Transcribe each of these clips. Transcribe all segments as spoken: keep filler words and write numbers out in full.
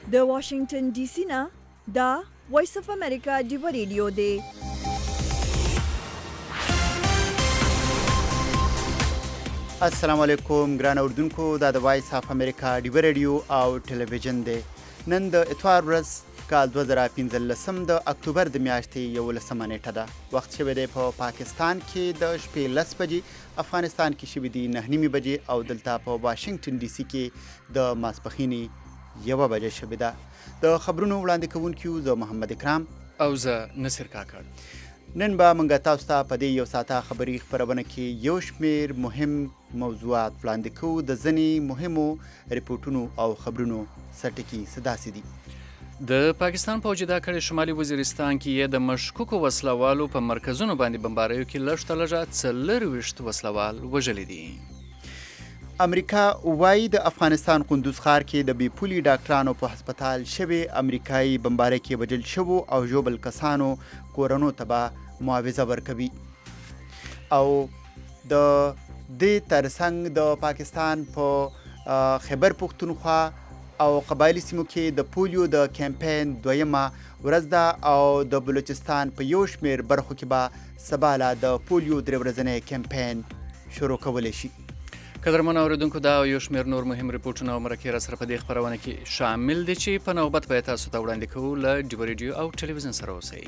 د واشنگټن ډي سي نه دا وایس اف امریکا ډیو ریډیو دی. السلام علیکم ګران اوردونکو، دا د وایس اف امریکا ډیو ریډیو او ټلویزیون دی. نن د اتوار ورځ کال دوه زره پنځلسم د اکتوبر د میاشتې یولسمه نیټه ده. وخت شوی دی په پا پاکستان کې د شپې لس بجې، افغانستان کې شوي دي نهه نیمې بجې او دلته په واشنګټن ډي سي کې د ماسپښینې یوه بجه شوې ده. د خبرونو وړاندې کوونکي زه محمد اکرام او زه نصر کاکړ. نن به موږ تاسو ته په دې یو ساعته خبري خپرونه کې یو شمېر مهم موضوعات وړاندې کوو. د ځینې مهمو ریپورټونو او خبرونو سرټکي څه داسې دي. د پاکستان پوځ دا کړی شمالي وزیرستان کې یې د مشکوکو وسلوالو په مرکزونو باندې بمباریو کې لږ ته لږه څلرویشت وسلوال وژلي دي. امریکا وایي د افغانستان قندوز ښار کې د بې پولي ډاکټرانو په هسپتال شوې امریکایي بمبارۍ کې وژل شوو او ژوبل کسانو کورونو ته به معاوضه ورکوي. او د دې ترڅنګ د پاکستان په خیبر پښتونخوا او قبایلی سیمو کې د پولیو د کمپاین دویمه ورځ ده او د بلوچستان په یو شمېر برخو کې به سبا له د پولیو درې ورځنی کمپاین شروع کولی شي. قدرمنو اورېدونکو، دا یو شمېر نور مهم ریپورټونه او مرکې را سره په دې خپرونه کې شامل دي چې په نوبت به یې تاسو ته وړاندې کوو. له ډیو ریډیو او ټلویزیون سره اوسئ.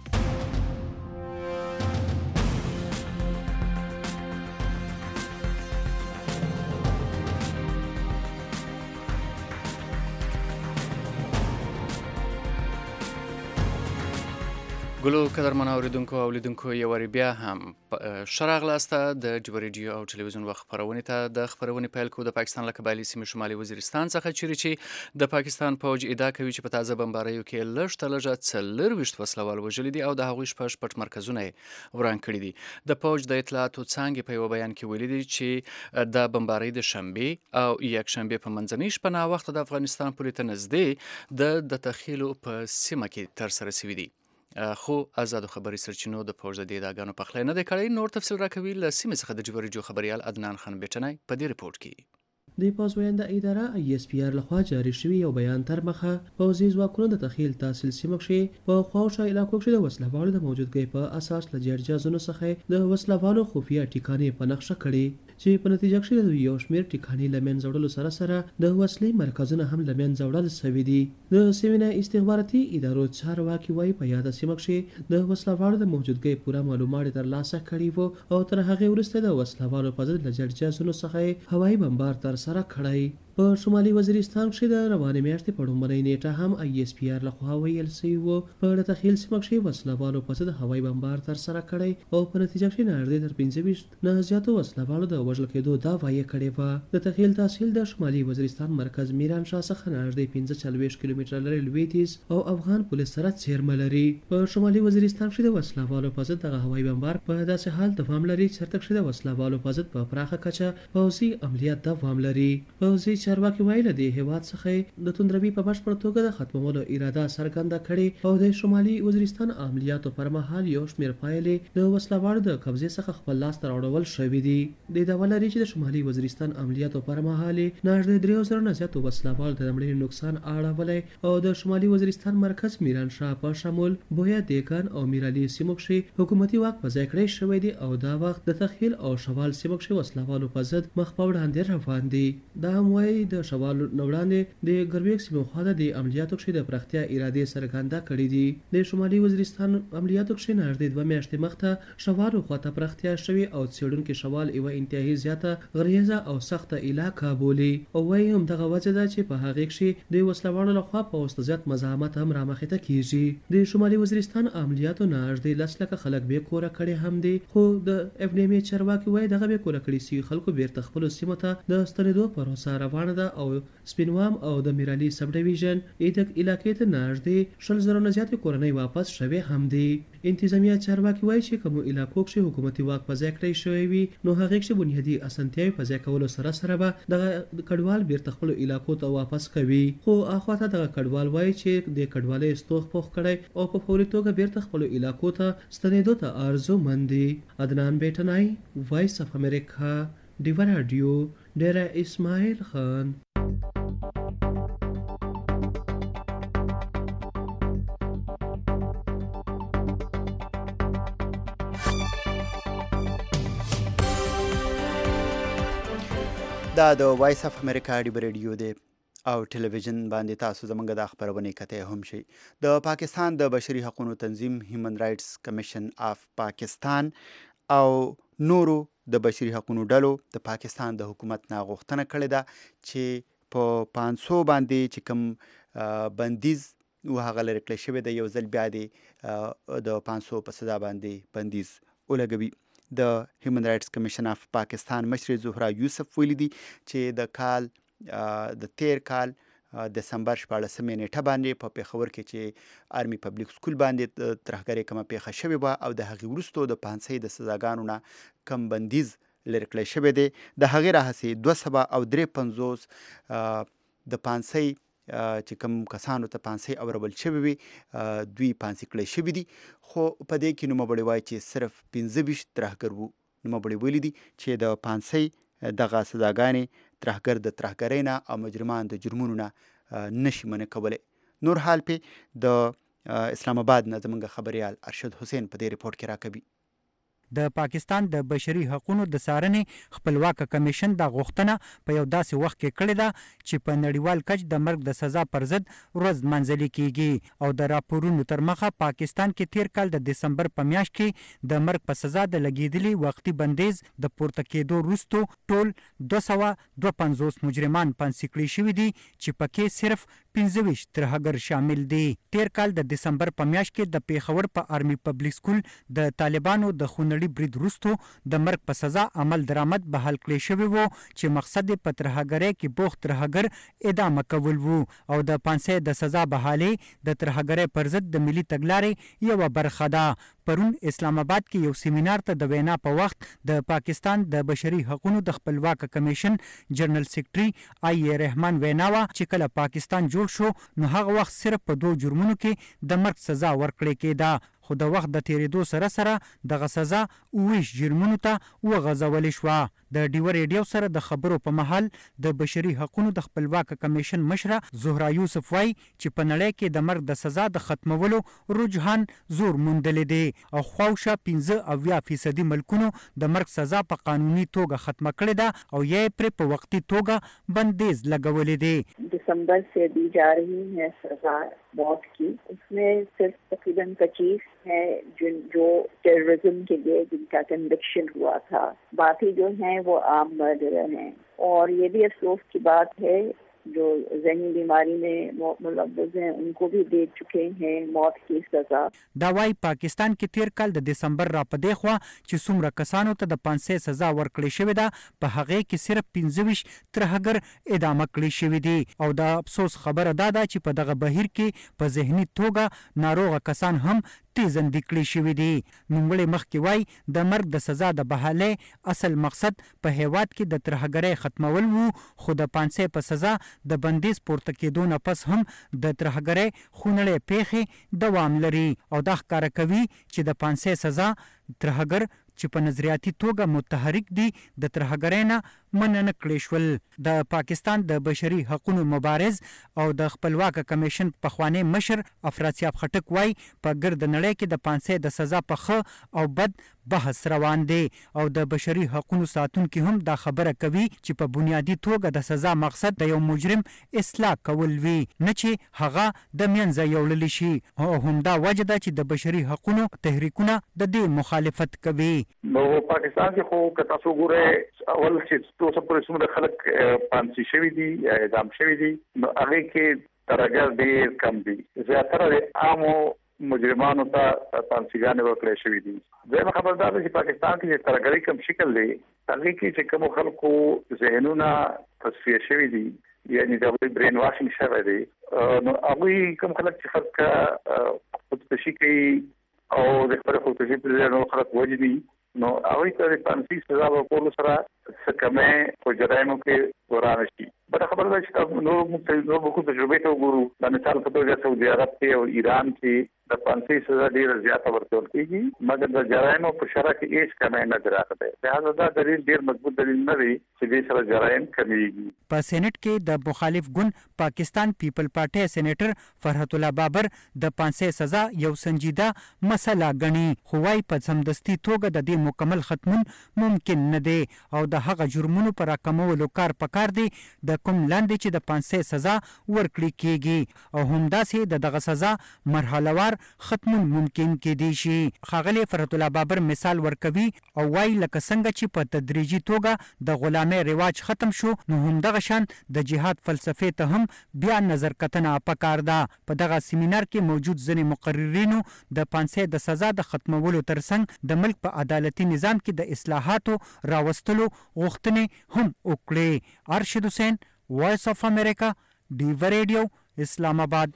ګلو قدرمنو اورېدونکو او لیدونکو، یو وارې بیا هم ښه راغلاست د ډیو ریډیو او ټلویزیون وخت خپرونې ته. د خپرونې پیل کوو د پاکستان له قبایلي سیمې شمالي وزیرستان څخه، چیرې چې د پاکستان پوځ ادعا کوي چې په تازه بمباریو کې لږ ته لږه څلرویشت وسلوال وژلي دي او د هغوی شپږ پټ مرکزونه یې وران کړي دي. د پوځ د اطلاعاتو څانګې په یوه بیان کې ویلي دي چې د بمبارۍ د شنبې او یکشنبې په منځنۍ شپه ناوخته د افغانستان پولې ته نږدې د د تخیلو په سیمه کې ترسره شوي دي. خو آزادو خبري سرچینو د پوځ د دې ادعاګانو پخلی نه دی کړی. نور تفصیل راکوي له سیمې څخه د ډیو ریډیو خبریال عدنان خان بیټنی په دې ریپورټ کې. د پوځ وینده اداره ای اس پی آر لخوا جاری شوی یو بیان تر مخه پوځي ځواکونو د تخیل تحصیل سیمه کې په خواوشا علاقو کې د وسلوالو د موجودګۍ په اساس له جرجازونو څخه د وسلوالو خفیه ټیکانې په نقشه کړي چې په نتیجه کې د یو شمېر ټیکانې له منځه وړلو سره سره د وسلې مرکزونه هم له منځه وړل شوي دي. د سیمې نه استخباراتي ادارو چارواکي وایي په یاده سیمه کې د وسلوالو د موجودګۍ پوره معلومات ترلاسه کړي وو او تر هغې وروسته د وسلوالو په ضد له جرجازونو څخه هوایي بمبار ترسره کړی. په شمالي وزیرستان کې د روانې میاشتې په لومړۍ نیټه هم ای اس پی آر لخوا ویل شوي وو په د تخیل سیمه کې وسلوالو په ضد هوایي بمبار ترسره کړی او په نتیجه کې نږدې تر پنځه ویشت نه زیاتو وسلوالو د وژل کېدو دعوه یې کړې وه. د تخیل تحصیل د شمالي وزیرستان مرکز میران شاه څخه نږدې پنځه څلوېښت کیلومتره لرې لویدیځ او افغان پولیس سره څیرمه لري. په شمالي وزیرستان کې د وسلوالو په ضد دغه هوایي بمبار په داسې حال دوام لري چېرته چې د وسلوالو په ضد په پراخه کچه پوځي عملیات دوام لري. پوځي چارواکي وایي له دې هېواد څخه د توندروي په بشپړ توګه د ختمولو اراده څرګنده کړې او د شمالي وزیرستان عملیاتو پر مهال یو شمېر پایلې د وسلوالو د قبضې څخه خپل لاس ته راوړل شوي دي. د دعوه لري چې د شمالي وزیرستان عملیاتو پر مهال نږدې درېو زرو نه زیاتو وسلوالو ته د مړینې نقصان اړولی او د شمالي وزیرستان مرکز میران شاه په شمول بویا دیګان او میرعلي سیمو کې حکومتي واک په ځای کړی شوی دی او دا وخت د تخیل او شوال سیمو کې وسلوالو په ضد مخ په وړاندې روان دي. دا هم وایي د شوال نه وړاندې د ګربیک سیمو خوا د عملیاتو کې د پراختیا ارادې څرګنده کړې دي. د شمالي وزیرستان عملیاتو کې نږدې دوه میاشتې مخته شوالو خواته پراختیا شوې او څېړونکي شوال یوه انتهایي زیاته غریزه او سخته علاقه بولي او وایي همدغه وجه ده چې په هغې کې د وسلوالو لخوا په وسط زیات مزاحمت هم رامخې ته کیږي. د شمالي وزیرستان عملیاتو نږدې لس لکه خلک بې کوره کړي هم دي خو د اف ډي ام ای چارواکي وایي دغه بې کوره کړي سوي خلکو بیرته خپلو سیمو ته د ستنېدو پروسه روانه ده او سپینوام او د میرعلي سب ډیویژن ایدک علاقې ته نږدې شل زرو نه زیاتې کورنۍ واپس شوې هم دي. انتظامیه چارواکي وایي چې کومو علاقو کې حکومتي واک په ځای کړی شوی وي نو هغې کې بنیادي اسانتیاوې په ځای کولو سره سره به دغه کډوال بیرته خپلو علاقو ته واپس کوي. خو اخواته دغه کډوال وایي چې د کډوالۍ ستوغ پوخ کړی او په فوري توګه بیرته خپلو علاقو ته ستنېدو ته آرزومند دي. عدنان بیټنی، وایس اف امریکا، ډیو راډیو، ډیره اسماعیل خان. دا د وایس اف امریکا ډیو ریډیو دی او ټلویزیون باندې تاسو زمونږ د خبرونه کته هم شي. د پاکستان د بشري حقوقو تنظیم هیومن رائټس کمیشن اف پاکستان او نورو د بشري حقوقو ډلو د پاکستان د حکومت نه غوښتنه کړې ده چې په پانڅ سو باندې چې کوم بندیز و هغه لري کړی شوی د یو ځل بیا دی د پانڅ سو په سزا باندې بندیز ولګوي. د هیومن رائټس کمیشن اف پاکستان مشر زهرا یوسف ویلي دي چې د کال د تیر کال دسمبر شپاړسمې نیټه باندې په پیښور کې چې آرمي پبلک سکول باندې ترهګرۍ کومه پیښه شوې وه او د هغې وروستو د پانسۍ د سزاګانو نه کم بندیز لرې کړی شوی دی. د هغې راهیسې دوه سوه او درې پنځوس د پانسۍ چې کوم کسانو ته پانسۍ اورول شوې وي دوی پانسۍ کړی شوي دي. خو په دې کې نوموړی وایي چې صرف پنځه ویشت ترهګر وو. نوموړی ویلي دي چې د پانسۍ دغه سزاګانې ترهګر د ترهګرۍ نه او مجرمان د جرمونو نه نشي منع کولی. نور حال پې د اسلام آباد نه زموږ خبریال ارشد حسین په دې ریپورټ کې راکوي. د پاکستان د بشري حقوقو د څارنې خپلواک کمیشن دا غوښتنه په یو داسې وخت کې کړې ده چې په نړیوال کچ د مرګ د سزا پر ضد ورځ منځلې کیږي او د راپورونو تر مخه پاکستان کې تیر کال د دسمبر په میاشت کې د مرګ په سزا د لګیدلي وختي بندیز د پورته کېدو وروسته ټول دوه سوه دوه پنځوس مجرمان پانسۍ کړي شوي دي چې پکې صرف پنځه ویشت ترهګر شامل دي. تیر کال د دسمبر په میاشت کې د پیښور په آرمي پبلک سکول د طالبانو د خونړي برید وروسته د مرګ په سزا عمل درآمد بحال کړی شوی وو چې مقصد یې په ترهګرۍ کې بوخت ترهګر ادامه کول وو او د پانسۍ د سزا بحالي د ترهګرۍ پر ضد د ملي تګلارې یوه برخه ده. پرون اسلام آباد کې یو سیمینار ته د وینا په وخت د پاکستان د بشري حقوقو د خپلواک کمیشن جنرال سیکرټري آی رحمان وینا وه چې کله پاکستان جوړ شو نو هغه وخت صرف په دوه جرمونو کې د مرګ سزا ورکړې کېده. خو د وخت د تیریدو سره سره دغه سزا اوویش جرمونو ته وغځولې شوه. د ډیو ریډیو سره د خبرو په مهال د بشري حقوقو د خپلواک کمیشن مشره زهرا یوسف وایي چې په نړۍ کې د مرګ د سزا د ختمولو رجحان زور موندلی دی او خواوشا پنځه اویا فیصدي ملکونو د مرګ سزا په قانوني توګه ختمه کړې ده او یا یې پرې په وختي توګه بندیز لګولی دی. दिसंबर से दी जा रही है सजा मौत की, उसमें सिर्फ तकरीबन पच्चीस है जिन जो टेररिज्म के लिए जिनका कन्विक्शन हुआ था, बाकी जो हैं वो आम मर्डर हैं. और ये भी अफसोस की बात है जो ज़हनी बीमारी में मुलव्वस हैं उनको भी दे चुके हैं मौत की सजा. دا وايي پاکستان کې تیر کال د دسمبر را پدې خوا چې څومره کسانو ته د پانسۍ سزا ورکړې شوې ده په هغې کې صرف پنځه ویشت ترهګر ادامه کړي شوي دي او د افسوس خبره دا ده چې په دغه بهیر کې په ذهني توګه ناروغه کسان هم تیزندي کړي شوي دي. نوموړی مخکې وایي د مرګ د سزا د بحالۍ اصل مقصد په هیواد کې د ترهګرۍ ختمول وو خو د پانسۍ په سزا د بندیز پورته کېدو نه پس هم د ترهګرۍ خونړۍ پیښې دوام لري او دا ښکاره کوي چې د پانسۍ سزا ترهګر چې په نظریاتي توګه متحرک دي د ترهګرۍ نه مننه کړی شول. د پاکستان د بشري حقوقو مبارز او د خپلواک کمیشن پخوانی مشر افراسیاب خټک وایي په ګرد نړۍ کې د پانسۍ د سزا په ښه او بد بحث روان دی او د بشري حقوقو ساتونکي هم دا خبره کوي چې په بنیادی توګه د سزا مقصد د یو مجرم اصلاح کول وي نه چې هغه د منځه یوړلی شي او همدا وجه ده چې د بشري حقوقو تحریکونه د دې مخالفت کوي. نو پاکستان کې خو که تاسو ګورئ اول چې څو پورې څومره خلک پانسۍ شوي دي یا اعدام شوي دي نو هغې کې ترهګر ډېر کم دي. زیاتره د عامو مجرمانو ته پانسیګانې ورکړې شوي دي. دویمه خبر دا ده چې پاکستان کې چې ترهګرۍ کوم شکل دی هغې کې چې کومو خلکو ذهنونه تصفیه شوي دي یعنې د هغوی برین واشنګ شوی دی نو هغوی کوم خلک چې خلک خودکشي کوي او د خپلې خودکشي پر ځای نور خلک وژني نو هغوی ته د پانسۍ سزا ورکولو سره څه کمی په جرایمو کې ورانه شي. بله خبره ده چې نور موږ نور موږ تجربې ته وګورو. د مثال په توګه سعودي عرب کې او ایران کې د پانسي سزا ډیره زیاته ورکول کیږي مګر د جرایمو په شرع کې هیڅ کمی نه راغلی. لهدا دا دلیل ډیر مضبوط دلیل نه دی چې دې سره جرایم کمیږي. په سېنات کې د مخالف ګوند پاکستان پیپل پارټي سېنیټر فرحت الله بابر د پانسي سزا یو سنجیده مسله ګڼي، خو وايي په سمدستي توګه د دې مکمل ختمون ممکن نه دی او د هغه جرمونو پر راکمولو کار پکار دی د کوم لاندې چې د پانسي سزا ورکړي کیږي او همداسې د دغه سزا مرحله وار ختمون ممکن کېدی شي. ښاغلی فرحت الله بابر مثال ورکوي او وايي لکه څنګه چې په تدریجي توګه د غلامۍ رواج ختم شو نو همدغه شان د جهاد فلسفې ته هم بیا نظر کتنه پکار ده. په دغه سیمینار کې موجود ځینې مقررینو د پانسي د سزا د ختمولو ترڅنګ د ملک په عدالتي نظام کې د اصلاحاتو راوستلو غوښتنې هم وکړې. ارشد حسین، وایس اف امریکا، ډیو ریډیو، اسلام آباد.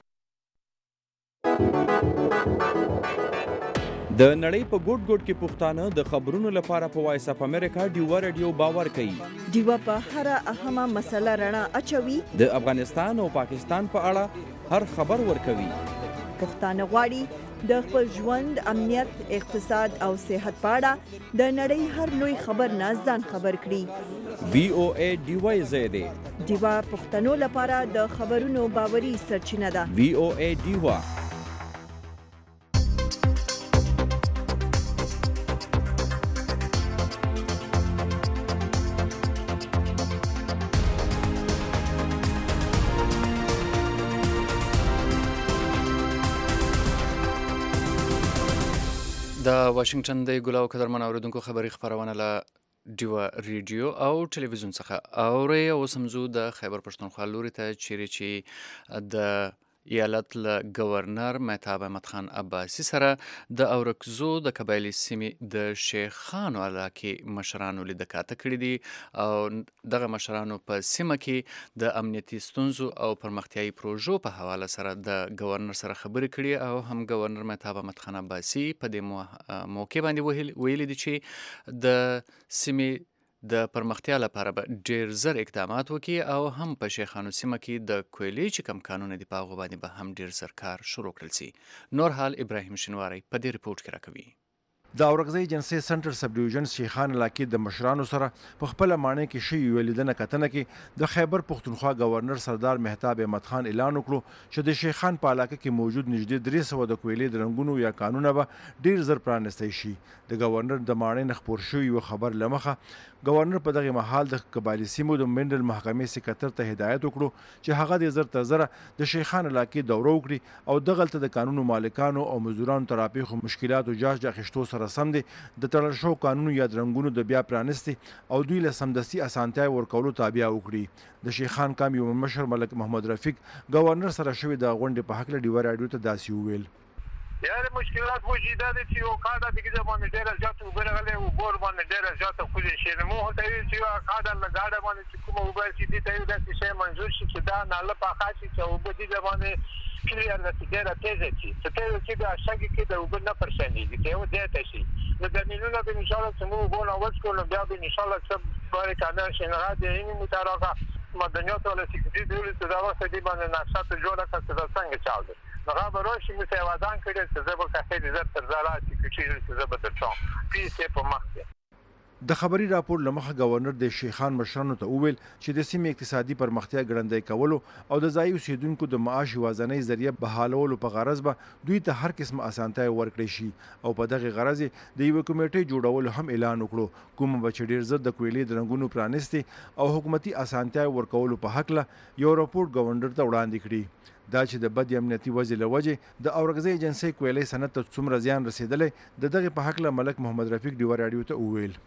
د نړۍ په ګوټ ګوټ کې پښتانه د خبرونو لپاره په وایس اف امریکا ډیو ریډیو باور کوي. ډیو په هر اهمه مسله رڼا اچوي. د افغانستان او پاکستان په اړه هر خبر ورکوي. پښتانه غواړي د خپل ژوند، امنیت، اقتصاد او صحت په اړه د نړۍ هر لوی خبر نه ځان خبر کړي. وی او ای ډیو زیاده ډیو پښتنو لپاره د خبرونو باوري سرچینه ده. وی او ای ډیو. د واشنگټن د ګلاو قدرمن اوریدونکو خبری خبرونه له ډیو ریډیو او ټلویزیون څخه اوري او سمزو د خیبر پښتونخوا لوري ته چیرې چې د ایالت له گورنر مهتاب احمد خان عباسي سره د اورکزو د قبایلي سیمې د شیخانو علاقې مشرانو لیده کاته کړي دي او دغه مشرانو په سیمه کې د امنیتي ستونزو او پرمختیایي پروژو په حواله سره د گورنر سره خبرې کړي او هم گورنر مهتاب احمد خان عباسي په دې موقع باندې ویلي دي چې د سیمې د پرمختیا لپاره به ډیر زر اقدامات وکړي او هم په شیخانو سیمه کې د کویلې چې کم قانون دی په هغه باندې به هم ډیر زر کار شروع کړل شي. نور حال ابراهیم شنواری په دې ریپورت کې راکوي. د اورکزۍ جنسي سنټر سب ډیویژن شیخان علاقې د مشرانو سره په خپل معنی کې شی ولیدنه کتنه کې د خیبر پښتونخوا گورنر سردار مهتاب احمد خان اعلان وکړو چې د شیخان په علاقه کې موجود نږدې درې سوه د کویلې د رنګونو یا قانونه به ډیر زر پرانستی شي. د گورنر د معنی نه خبر شوی یو خبر لمخه گورنر په دغه محل د قبایلی سیمو د منډل محکمې سکرټر ته هدایت وکړو چې هغه د زر تر زره د شیخان علاقې دوره وکړي او دغلته د قانونو مالکانو او مزدورانو ترافیخو مشکلات او جاج اخیستو سره سم دي د تړل شو قانونو یا رنګونو د بیا پرانستي او دوی له سمدستي اسانتیا ورکولو تابع وکړي. د شیخان کام یو مشر ملک محمد رفیق گورنر سره شوی د غونډې په حق له ډیو راډیو ته داسې وویل. یاره مشکلات موجوده دي چې یو کاډه د کې باندې ډېر زیات وګړغلې او بور باندې ډېر زیات کولی شي نو هو ته چې یو کاډه لګاډه باندې چې کوم وګړي چې دي ته د شي منظور شي چې دا نه له پاخه شي چې او په دې باندې کلیر د ډېر تیزه شي ته چې دا شګي کې د وګړ نه پرشنې دي ته و دې ته شي نو د مينونو به ان شاء الله چې موږ وګورو او څکو بیا به ان شاء الله چې بارے کانه شي نه راځي یې متراکه مدنیات ولا سکرټری دی چې دا وخت دی باندې نقشه جوړه کړه څنګه چاله هغه به راشي مې ته وعده کړی چې زه به کافي دې زر تر زړه چې زه به درچم پیسې په مخ کې. د خبري راپور لمخه گورنر د شیخان مشرانو ته وویل چې د سیمې اقتصادي پرمختیا ګړندۍ کولو او د ځایي اوسیدونکو د معاش وازنۍ ذریعہ بحالولو په غرض به دوی ته هر قسم اسانتیا ورکړي شي او په دغه غرض د یو کمیټې جوړولو هم اعلان وکړو کوم به چې ډیر زر د کویلې د رنګونو پرانستي او حکومتي اسانتیا ورکولو په حق له یو راپور گورنر ته وړاندې کړي. دا چې د بد امنیتي وضع له وجې د اورکزۍ ایجنسۍ کویلې صنعت ته څومره زیان رسېدلی د دغې په حق له ملک محمد رفیق ډیو راډیو ته وویل.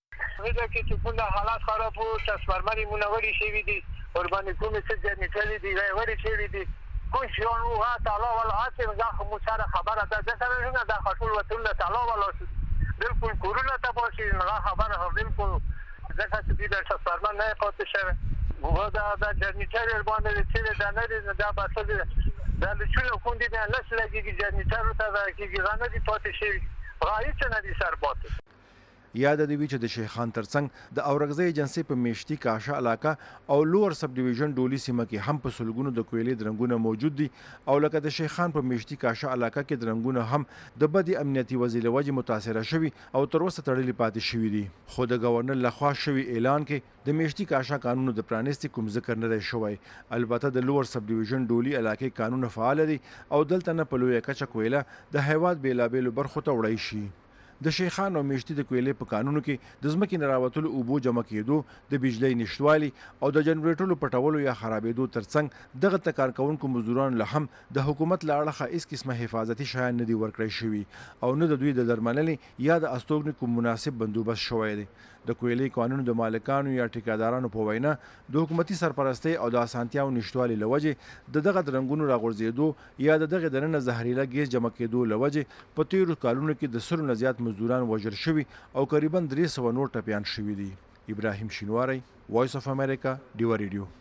دا کې چې کومه حالات خراب وو تاسفرمني مونږ شوي دي اور باندې کومې څه جنټلې دي غوړي شوي دي کوم شي نو ها تعالی ولا اته دا خو سره خبره ده ځکه نه دا خاطر وته تعالی ولا بالکل کورونا ته پوښي نه خبره بالکل ځکه چې دا تاسفرمن نه پاتې شوی وګا دا د جنټلې باندې چې دا نه دي دا باسل دا د چونو کوم دي نه لږ لګي جنټلې ته دا کې غانه دي پاتې شوی غایې نه دي سر بوت. یاد دی چې د شیخان ترڅنګ د اورغزي ایجنسی په میشتي کاشا علاقه او لوور سب ډیویژن ډولی سیمه کې هم په سلګونو د کویلې درنګونه موجود دي او لکه د شیخان په میشتي کاشا علاقه کې درنګونه هم د بدی امنیتي وزیر وجه متاثره شوي او تر اوسه تړلي پاتې شوي دي. خو د گورنر لخوا شوی اعلان کې د میشتي کاشا قانون د پرانیستي کوم ذکر نه دی شوی. البته د لوور سب ډیویژن ډولی علاقې قانون فعال دي او دلته نه په لویه کچه کویله د هیواد بیلابیلو برخو ته وړی شي. د شیخان او میشتي د کویلې په قانونو کې د ځمکې نه راوتلو اوبو جمع کېدو، د بجلۍ نشتوالي او د جنریټرو پټولو یا خرابېدو ترڅنګ دغه ته کار کوونکو مزدورانو له هم د حکومت له اړخه هېڅ قسمه حفاظتي شیان نه دي ورکړی شوي او نه د دوی د درملنې یا د استوګنې کوم مناسب بندوبست شوی دی. د کویلې قانون د مالکانو یا ټیکادارانو په وینا د حکومتي سرپرستۍ او د اسانتیاو نشتوالي له وجې د دغه درنګونو راغورځېدو یا د دغې دننه زهریله ګیس جمع کېدو له وجې په تېرو کالونو کې د سلو نه زیات مزدوران وژل شوي او قریبا درې سوه نور ټپیان شوي دي. ابراهیم شینواری، وایس اف امریکا، ډیوا ریډیو.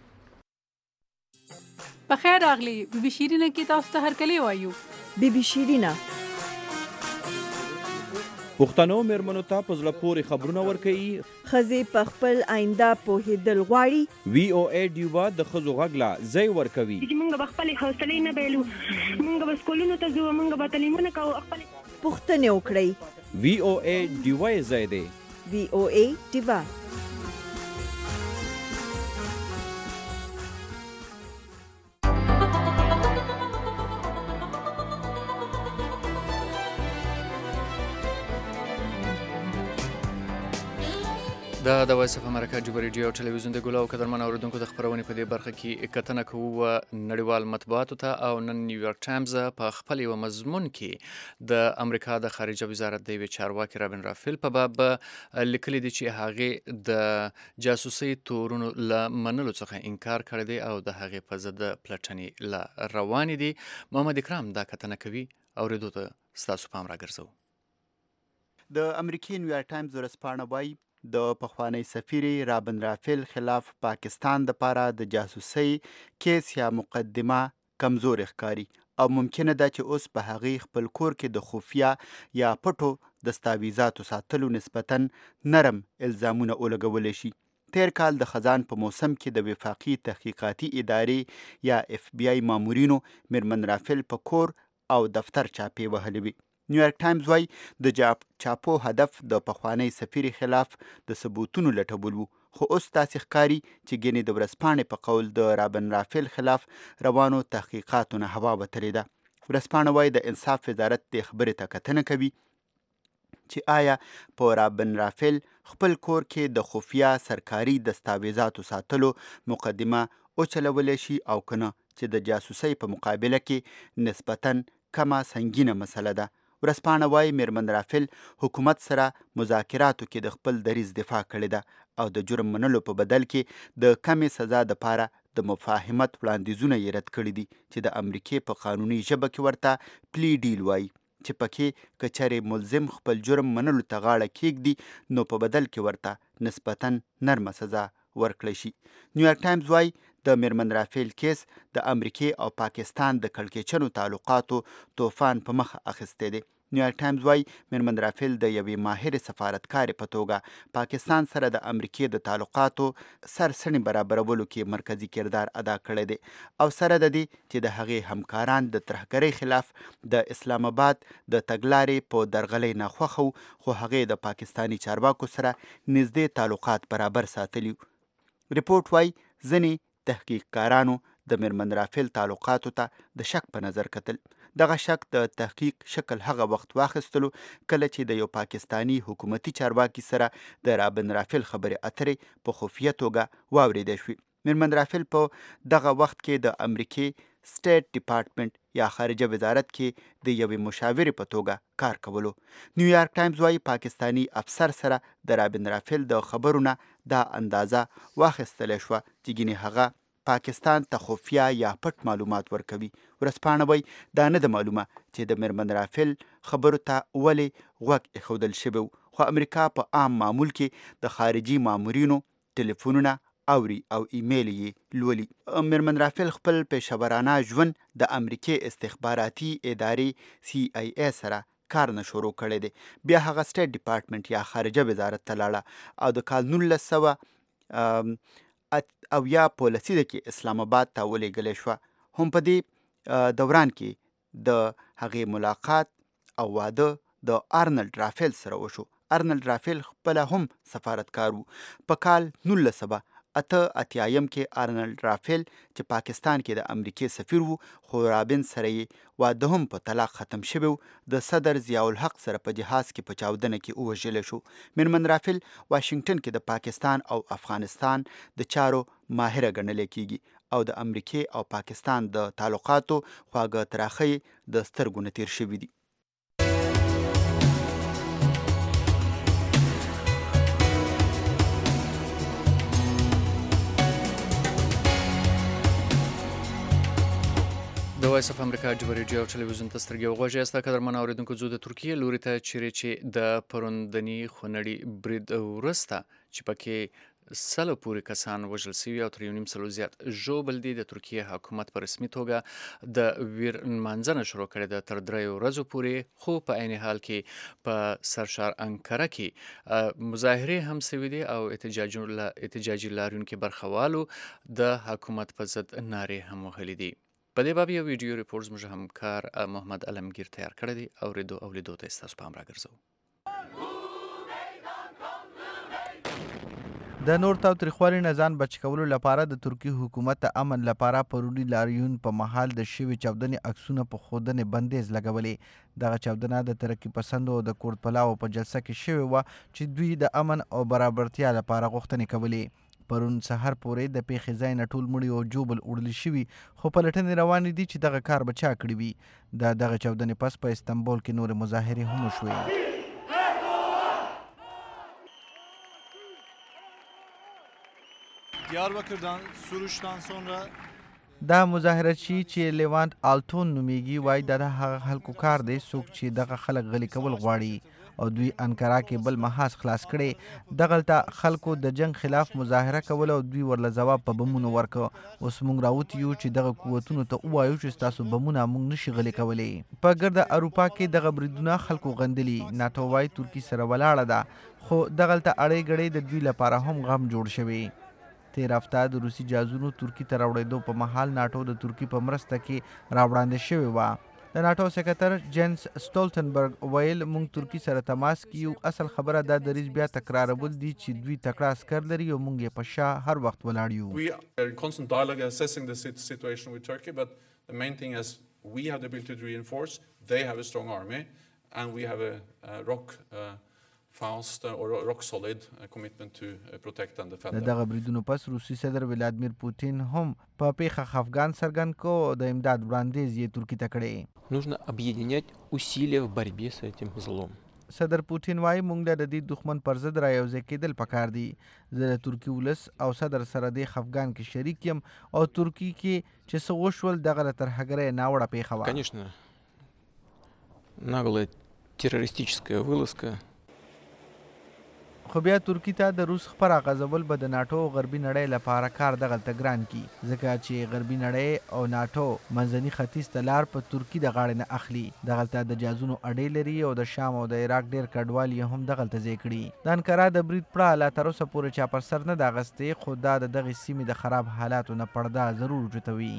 بخیر راغلی بی بی شیرینه کې تاسو ته هرکلی وایو. بی بی شیرینه پښتنو میرمنو ته په زړه پورې خبرونه ورکوي. ښځې په خپل آینده پوهېدل غواړي. وی او ای ډیوا د ښځو غږ لا ځای ورکوي. موږ به خپلې حوصلې نه بایلو، موږ به سکولونو ته ځو، موږ به تعلیمونه کوو. پوښتنې وکړئ. وی او ای ډیوا یې ځای دی. وی او ای ډیوا. دا د وایس اف امریکا ډیوا ریډیو او ټلویزیون د ګلو او قدرمن اوریدونکو د خبرونې په دې برخه کې کتنه کوو نړیوال مطبوعاتو ته. او نن نیویارک ټایمز په خپل یو مضمون کې د امریکا د خارجه وزارت د یوې چارواکي رابن رافیل په باب لیکلي دي چې هغې د جاسوسۍ تورونو له منلو څخه انکار کړی دی او د هغې په ضد پلټنې لا روانې دي. محمد اکرام دا کتنه کوي، اورېدو ته ستاسو پام راګرځوو. د امریکې نیویارک ټایمز ورځپاڼه وایي د پخوانی سفیر رابن رافیل خلاف پاکستان د پاره د جاسوسۍ کیس یا مقدمه کمزور ښکاري او ممکنه ده چې اوس په هغې خپل کور کې د خفیه یا پټو دستاویزاتو ساتلو نسبتاً نرم الزامونه ولګولی شي. تیر کال د خزان په موسم کې د وفاقي تحقیقاتي ادارې یا اف بی آی مامورینو میرمن رافیل په کور او دفتر چاپې وهلې وي. نیویارک ټایمز وایي د چاپو هدف د پخوانی سفیر خلاف د ثبوتونو لټول وو، خو اوس داسې ښکاري چې ګینې د ورځپاڼې په قول د رابن رافیل خلاف روانو تحقیقاتو نه هوا وتلې ده. ورځپاڼه وایي د انصاف وزارت دې خبرې ته کتنه کوي چې آیا په رابن رافیل خپل کور کې د خفیه سرکاري دستاویزاتو ساتلو مقدمه وچلولی شي او کنه چې د جاسوسۍ په مقابله کې نسبتاً کمه سنگینه مسله ده. ورځپاڼه وایي میرمن رافیل حکومت سره مذاکراتو کې د خپل دریځ دفاع کړې ده او د جرم منلو په بدل کې د کمې سزا دپاره د مفاهمت وړاندیزونه یې رد کړي دي چې د امریکې په قانوني ژبه کې ورته پلی ډیل وایي، چې پکې که چېرې ملزم خپل جرم منلو ته غاړه کیږدي نو په بدل کې ورته نسبتاً نرمه سزا ورکړی شي. نیویارک ټایمز وایي د میرمن رافیل کیس د امریکې او پاکستان د کړکېچنو تعلقاتو طوفان په مخ اخیستی دی. نیویارک ټایمز وایي میرمن رافیل د یوې ماهرې سفارتکارې په توګه پاکستان سره د امریکې د تعلقاتو سرسنې برابرولو کې مرکزي کردار ادا کړی دی او سره د دې چې د هغې همکاران د ترهګرۍ خلاف د اسلام آباد د تګلارې په درغلۍ ناخوښه وو، خو هغې د پاکستاني چارواکو سره نږدې تعلقات برابر ساتلي. ریپورټ وایي ځینې تحقیقکارانو د میرمن رافیل تعلقاتو ته د شک په نظر کتل. دغه شک د تحقیق شکل هغه وخت واخیستلو کله چې د یو پاکستانی حکومتي چارواکي سره د رابن رافیل خبرې اترې په خفیه توګه واورېدې شوې. میرمن رافیل په دغه وخت کې د امریکې سټیټ ډپارټمنټ یا خارجه وزارت کې د یوې مشاورې په توګه کار کولو. نیویارک ټایمز وایي پاکستانی افسر سره د رابن رافیل د خبرو نه دا اندازه واخیستلی شوه چې ګینې هغه پاکستان ته خفیه یا پټ معلومات ورکوي. ورځپاڼه وایي دا نه ده معلومه چې د میرمن رافیل خبرو ته ولې غوږ ایښودل شوی و، خو امریکا په عام معمول کې د خارجي مامورینو ټلیفونونه اوري او ایمیل یې لولي. میرمن رافیل خپل پیشورانه ژوند د امریکې استخباراتي ادارې سی آی ای سره کار نه شروع کړی دی. بیا هغه سټیټ ډپارټمنټ یا خارجه وزارت ته لاړه او د کال نولس سوه اویا په لسیزه کې اسلام آباد ته ولېږلی شوه. هم په دې دوران کې د هغې ملاقات او واده د آرنلډ رافیل سره وشو. آرنلډ رافیل خپله هم سفارتکار و. په کال نولس سوه اته اتیایم کې آرنلډ رافیل چې پاکستان کې د امریکې سفیر و، خو رابین سره یې واده هم په طلاق ختم شوی و. د صدر ضیاء الحق سره په جهاز کې په چاودنه کې ووژلی شو. میرمن رافیل واشنگټن کې د پاکستان او افغانستان د چارو ماهره ګڼلی کیږي او د امریکې او پاکستان د تعلقاتو خواږه تراخی د سترګو نه تیر شوي دي. د وایس اف امریکا جبه ریډیو او ټلویزیون ته سترګې وغوږئ. ستا قدرمن اورېدونکو ځو د ترکیې لوري ته چیرې چې د پروندني خونړي برید وروسته چې پکې سلو پورې کسان وژل سوي او تر یو نیم سلو زیات ژوبل دي، د ترکیې حکومت په رسمي توګه د ویر نمانځنه شروع کړې ده تر دریو ورځو پورې. خو په عین حال کې په سرشار انکره کې مظاهرې هم سوي دي او احتجاجي لاریونکو برخوالو د حکومت په ضد نارې هم وهلې دي. په دې باب یو ویډیو ریپورټ زموږ همکار محمد علمگیر تیار کړی دی. اورېدو او لیدو ته ستاسو پام راګرځوو. د نور تاوتریخوالي نه ځان بچ کولو لپاره د ترکیې حکومت د امن لپاره پروني لاریون په مهال د شوي چاودنې عکسونه په ښودنې بندیز لګولې. دغه چاودنه د ترقي پسندو د کورد پلاو په جلسه کې شوې وه چې دوی د امن او برابرتیا لپاره غوښتنې کولې. پرون سحر پورې د پیښې ځای نه ټول مړي او جوبل وړل شوي، خو پلټنې روانې دي چې دغه کار به چا کړي وي. د دغه چاودنې پس په استانبول کې نورې مظاهرې هم وشوې. Diyarbakır'dan, Suruç'tan sonra دا مظاهرچی چې لیوانت آلتون نومیږي وایي دا د هغه خلکو کار دی څوک چې دغه خلک غلي کول غواړي او دوی انکارا کې بل محاذ خلاص کړي. دغلته خلکو د جنگ خلاف مظاهره کول او دوی ورله ځواب په بمونو ورکو. اوس موږ راوتیو چې دغه قوتونو ته ووایو چې ستاسو بمونه موږ نشي غلي کولی. په ګرد اروپا کې دغه بریدونه خلکو غندلي. ناتو وایي ترکي سره ولاړه ده، خو دغلته اړې ګړې د دوی لپاره هم غم جوړ شوی. تیر هفته د روسي جازونو ترکي ته راوړېدو په مهال ناټو د ترکي په مرسته کې راوړاندې شوې وه. د ناټو سکرټر جینس سټولتنبرګ ویل موږ ترکي سره تماس کیو. اصل خبره دا دریځ بیا تکرارول دي چې دوی تکړه عسکر لري او موږ یې په شا هر وخت ولاړ یو. We are in constant dialogue assessing the situation with Turkey, but the main thing is we have the ability to reinforce, they have a strong army, and we have a, a rock uh, fast or rock solid commitment to protect and defend them. دغه بریدونو پس روسي صدر ولادیمیر پوتین هم په پیښه خفګان څرګند کو د امداد وړاندیز یې ترکي ته کړی. Нужно объединять усилия в борьбе с этим злом. صدر پوتین وايي موږ د دې دښمن پر ضد رايوځای کېدل پکار دي. زه د ترکي ولس او صدر سره د خفګان کې شریک یم او ترکي کې چې څه وشول دغه له ترهګرۍ ناوړه پیښه وه. Конечно, наглая террористическая вылазка. خو بیا ترکي ته د روس خپره غځول به د ناټو غربي نړۍ لپاره کار دغلته ګران کی، ځکه چې غربي نړۍ او ناټو منځني ختیځ ته لار په ترکي د غاړې نه اخلي. دغلته د جازونو اډې لري او د شام او د عراق ډېر کډوال یې هم دغلته ځای کړي. د انکارا د برید پړه لا تر اوسه پورې چا پر سر نه ده اخیستې، خو دا د دغې سیمې د خراب حالاتو نه پرده ضرور اوچتوي.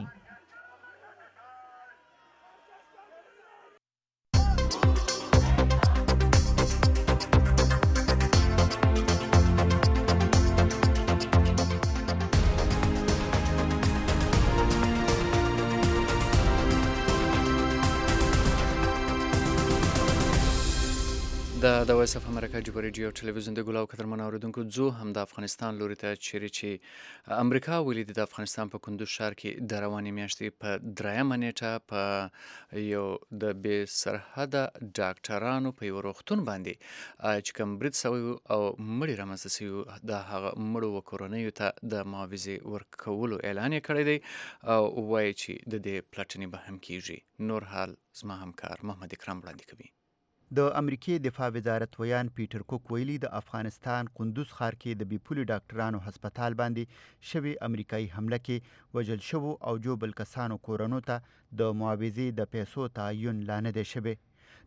د د وایس اف امریکا جبه ریډیو ټلویزیون د ګلاو قدرمن اوریدونکو ځو هم د افغانستان لوري ته چیرې چې امریکا ویلي د افغانستان په کندوز ښار کې د روانې میاشتې په دریمه نیټه په یو د بې سرحده ډاکټرانو په یو روغتون باندې چې کوم برید سوی او مړي رامنځته سوي د هغه مړو و کورنیو ته د معاوضې ورکولو اعلان یې کړی دی او وایي چې د دې پلټنې به هم کیږي. نور حال زما همکار محمد اکرام وړاندې کوي. د امریکې دفاع وزارت ویان پیټر کوک ویلي د افغانستان کندوز ښار کې د بیپولي ډاکټرانو هسپتال باندې شوې امریکایي حمله کې وژل شوو او جوبل کسانو کورنو ته د معاوضې د پیسو تعین لا نه دی شوی.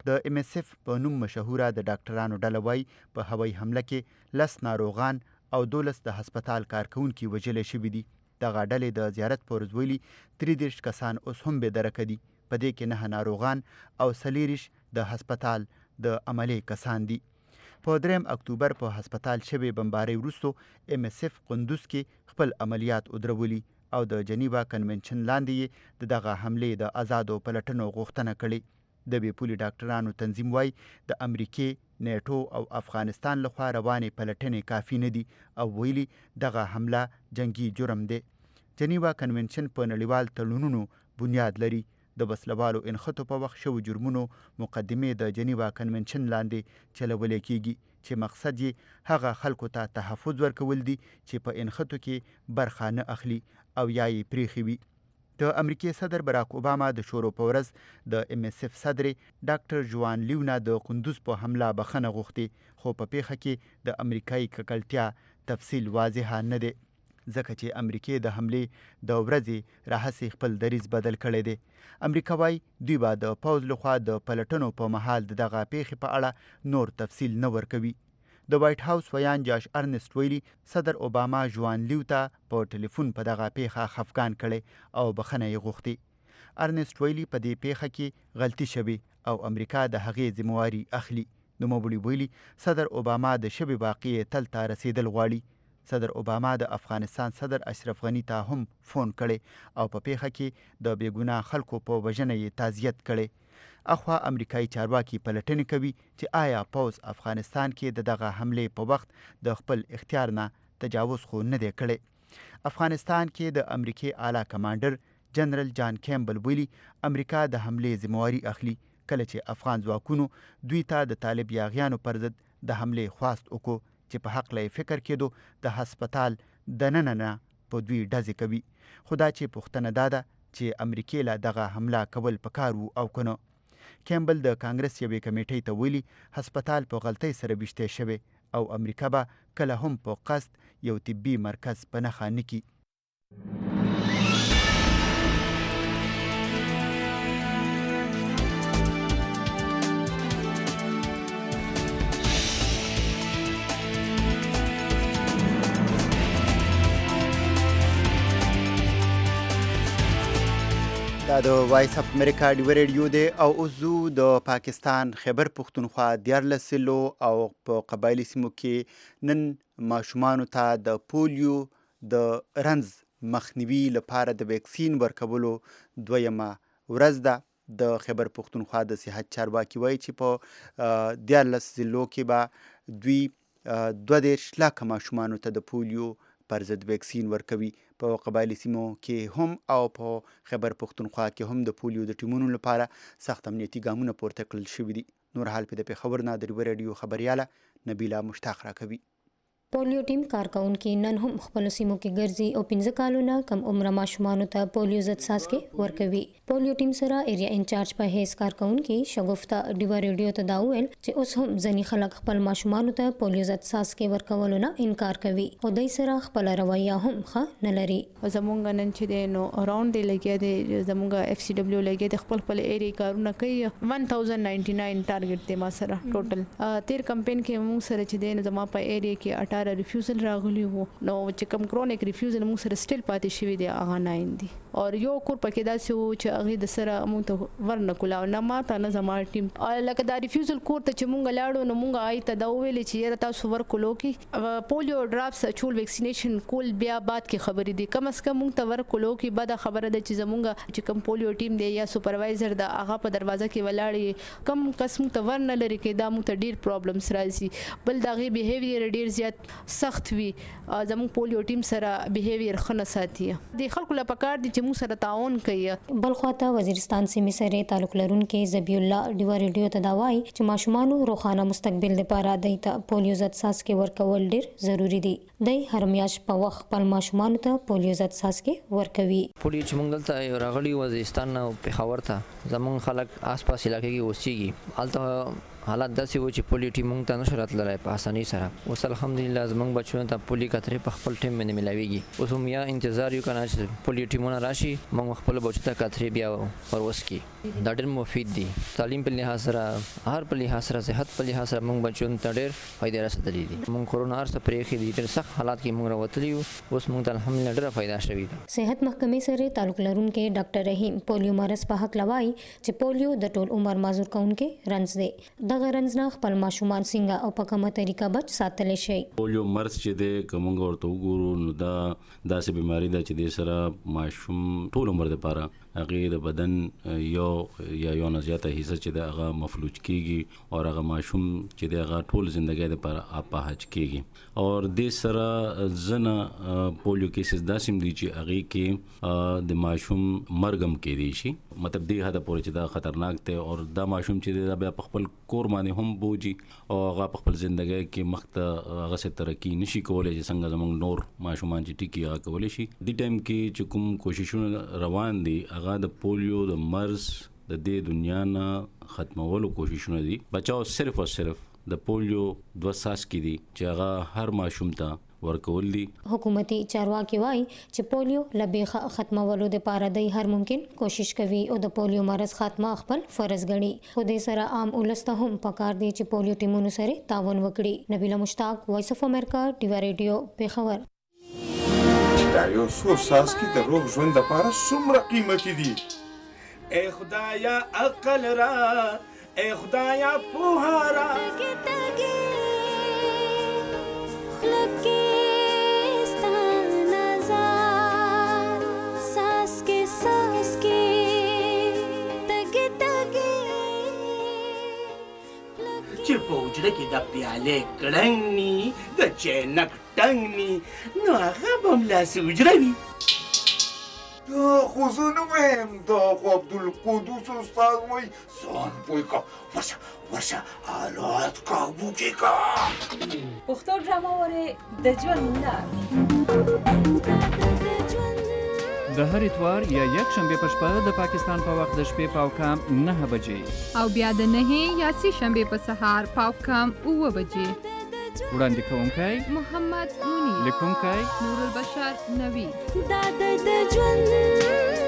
د ام اس اف په نوم مشهوره د ډاکټرانو ډله وایي په هوایي حمله کې لس ناروغان او دولس د هسپتال کارکونکي وژل شوي دي. دغه ډلې د زیارت په ورځ ویلي درې دېرش کسان اوس هم بې درکه دي. په دې کې نه ناروغان او څلېرویشت د هسپتال د عملي کسان دي. په دریم اکتوبر په هسپتال شوې بمبارۍ وروسته ام اس اف قندوز کې خپل عملیات ودرولي او د جنیوا کنونشن لاندې یې د دغه حملې د آزادو پلټنو غوښتنه کړې. د بې پولي ډاکټرانو تنظیم وایي د امریکې، نیټو او افغانستان لخوا روانې پلټنې کافي نه دي او ویلي دغه حمله جنگي جرم دی. جنیوا کنونشن په نړیوال تړونونو بنیاد لري. د وسلوالو انخطو په وخت شوو جرمونو مقدمې د جنیوا کنونشن لاندې چلولې کیږي چې مقصد یې هغه خلکو ته تحفظ ورکول دي چې په انخطو کې برخه نه اخلي او یا یې پریښي وي. د امریکای صدر براک اوباما د شورو په ورځ د ام اس اف صدر ډاکټر جوان لیونا د قندوز په حمله بخښنه غوښتې، خو په پیښه کې د امریکایي ککړتیا تفصیل واضح نه دی ځکه چې امریکای د حملې د ورځې راهسې خپل دریځ بدل کړی دی. امریکا وایي دوی به د پوځ لخوا د پلټنو په مهال د دغه پیښې په اړه نور تفصیل نه ورکوي. د وایټ هاوس ویان جاش ارنسټ ویلي صدر اوباما جوان لیو ته په ټلیفون په دغه پیښه خفګان کړی او بخښنه یې غوښتې. ارنسټ ویلي په دې پیښه کې غلطي شوې او امریکا د هغې ذمواري اخلي. نوموړي ویلي صدر اوباما د شوې واقعې تل ته رسیدل غواړي. صدر اوباما د افغانستان صدر اشرف غنی ته هم فون کړی او په پیښه کې د بېګناه خلکو په وژنه یې تعزیت کړی. اخوا امریکایي چارواکي پلټنې کوي چې آیا پوځ افغانستان کې د دغه حملې په وخت د خپل اختیار نه تجاوز خو نه دی کړی. افغانستان کې د امریکای اعلی کمانډر جنرال جان کیمبل ویلي امریکا د حملې ذمواري اخلي کله چې افغان ځواکونو دوی ته د طالب یاغیانو پر ضد د حملې خواست وکړو چې په حق له فکر کېدو د هسپتال د ننه نه په دوی ډزې کوي. خو دا چې پوښتنه دا ده چې امریکې له دغه حمله کول پکار وو او که نه. کیمبل د کانګرس یوې کمیټې ته ویلي هسپتال په غلطۍ سره ویشتی شوی او امریکا به کله هم په قصد یو طبي مرکز په نښه نه کړي. دا د وایس اف امریکا ډیو ریډیو دی او اوس زو د پاکستان خیبر پښتونخوا دیارلس ضلعو او په قبایلي سیمو کې نن ماشومانو ته د پولیو د رنځ مخنیوي لپاره د ویکسین ورکولو دویمه ورځ ده. د خیبر پښتونخوا د صحت چارواکي وایي چې په دیارلس ضلعو کې به دوی دوه دېرش لاکه ماشومانو ته د پولیو پر ضد ویکسین ورکوي. په قبایلي سیمو کې هم او په خیبر پښتونخوا کې هم د پولیو د ټیمونو لپاره سخت امنیتي ګامونه پورته کړل شوي دي. نور حال په د پېښور نه د ریو ریډیو خبریاله نبیله مشتاق راکوي. پولیو ټیم کارکونکي نن هم خپل سیمو کې ګرځي او پنځه کالونه کم عمره ماشومانو ته پولیو ضد څاڅکي ورکوي. پولیو ټیم سره ایریا انچارج په هیڅ کارکونکي شګوفتا ډیو ریډیو ته دا ویل چې اوس هم ځنی خلک خپل ماشومانو ته پولیو ضد څاڅکي ورکولو نه انکار کوي او دای سره خپل رویه هم ښه نه لري. زمونږ نن چې دی نو اراوند دی لګیا دی زمونږ اف سی ډبلیو لګیا دی خپل خپل ایریا کارونه کوي. ون تھاؤزنڈ نائنٹی نائن ټارګټ دی ما سره ټوټل. تیر کمپین کې موږ سره چې دی زما په ایریا کې اٹھارہ ریفیوزل راغلی وو نو چې کوم کرونیک ریفیوزل موږ سره سټیل پاتې شوی دی هغه ناین دی او یو کور پکې داسې وو چې هغه د سره موږ ته ورنه کولا نه ماته نه زما ټیم لکه دا ریفیوزل کور ته چې موږ لاړو نو موږ آی ته دا ویل چې یاره تاسو ورکولو کې پولیو ډراپس چول ویکسینیشن کول بیا بعد کې خبرې دي کم از کم موږ ته ورکولو کې بعد خبره ده چې زمونږ چې کوم پولیو ټیم دی یا سپروایزر دا هغه په دروازه کې ولاړ کم قسم ته ورنه لري کې دا موږ ته ډیر پرابلمز راځي. بل دا غي بیهیویر ډیر زیات سخت وي زموږ پولیو ټیم سره بیهیویر خنه ساتي. د خلکو لپاره کار دي چې موږ سره تعاون کوي. بل خواته وزیرستان سیمې سره تعلق لرونکي ذبیح الله ډیو ریډیو ته دا وایي چې ماشومانو روښانه مستقبل لپاره د ته پولیو ضد څاڅکي ورکول ډیر ضروری دي. د هر میاشت په وخت خپل ماشومانو ته پولیو ضد څاڅکي ورکوي. پولیو چې موږ دلته راغلي وزیرستان او پېښور ته زموږ خلک آس پاس علاقې کې اوسېږي الته حالات داسې و چې پولیو ټیم موږ ته نشو راتللی په اسانۍ سره. اوس الحمدلله زموږ بچیانو ته پولیو کترې په خپل ټیم باندې ملاویږي. اوس هم یا انتظار یو کنه چې پولیو ټیمونه راشي موږ خپل بچو ته کترې بیا ورس کی. دا ډېر مفید دي. تعلیم په لحاظ سره، هر په لحاظ سره، صحت په لحاظ سره موږ بچیانو ته ډېر فایده رسېدلې دي. موږ کورونا هر څه پرېښي دي، ډېر سخت حالات کې موږ راوتلي یو. اوس موږ ته الحمدلله ډېره فایده شوې ده. صحت محکمې سره تعلق لرونکي ډاکټر رحیم پولیو مرض په حق لوای چې پولیو د ټول عمر معذور کونکي رنځ دی. دغه رنځ نه خپل ماشومان څنګه او په کومه طریقه بچ ساتلی شي. پولیو مرض چې دی که موږ ورته وګورو نو دا داسې بیماري ده چې د سره ماشوم ټول عمر دپاره هغې د بدن یو یا یو نه زیاته حصه چې د هغه مفلوج کېږي او هغه ماشوم چې د هغه ټول زندګۍ دپاره اپاهج کېږي. او دې سره ځنه پولیو کیسز داسې هم دي چې هغې کې د ماشوم مرګ هم کېدی شي، مطلب دې حده پورې چې دا خطرناک دی. او دا ماشوم چې دی دا بیا په خپل کور باندې هم بوجي او هغه په خپل زندګۍ کې مخ ته هغسې ترقي نشي کولی چې څنګه زموږ نور ماشومان چې ټیکي هغه کولی شي. دې ټایم کې چې کوم کوششونه روان دي هغه د پولیو د مرض د دې دنیا نه ختمولو کوششونه دي. بچاو صرف او صرف د پولیو دوه څاڅکي دي چې هغه هر ماشوم ته ورکول دي. حکومتي چارواکي وایي چې پولیو له بیخه ختمولو دپاره دوی هر ممکن کوشش کوي او د پولیو مرض خاتمه خپل فرض ګڼي. خو دې سره عام ولس ته هم پکار دی چې پولیو ټیمونو سره تعاون وکړي. نبیله مشتاق، وایس اف امریکا، ډیوا ریډیو، پیښور. دا یو څو څاڅکي د روغ ژوند دپاره څومره قیمتي دي. ای خدایا عقل را، ای خدایا پوهه را. چې په حجره کې د پیالې کړنګ ني، د چینک ټنګ ني، نو هغه به هم لاسې حجره وي. دا خو زه نه وایم، دا خو عبدالقدوس استاد وایي ځان پوه که، ورشه ورشه حالات کابو کې که. پښتو ډرامه وارې د ژوند لار د هر اتوار یا یک شنبه په شپه د پاکستان په وخت د شپې پاو کام نه بجې او بیا د نهې یا سی شنبه په سهار پاو کام اوه بجې. وړاندې کوونکی محمد منیر، لیکونکی نور البشر نوی. دا د ژوند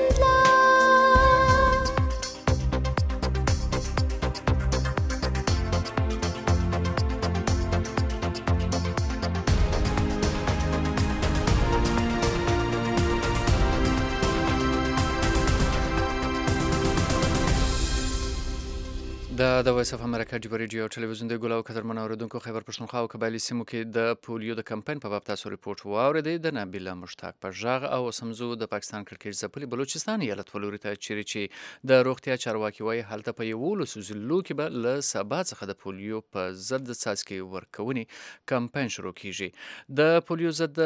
د د وایس اف امریکا ډیوا ریډیو او ټلویزیون د ګل او قدرمن اوریدونکو خیبر پښتونخوا او قبایلي سیمو کې د پولیو د کمپاین په باب تاسو ریپورت واورېدی. د نبیله مشتاق په غږ او سمزو د پاکستان کړکېچ ځپلي بلوچستان ایالت ولوري ته چیرې چې د روغتیا چارواکي وایي هلته په یولسو ضلعو کې به له سبا څخه د پولیو په ضد څاڅکي ورکونې کمپاین شروع کیږي. د پولیو ضد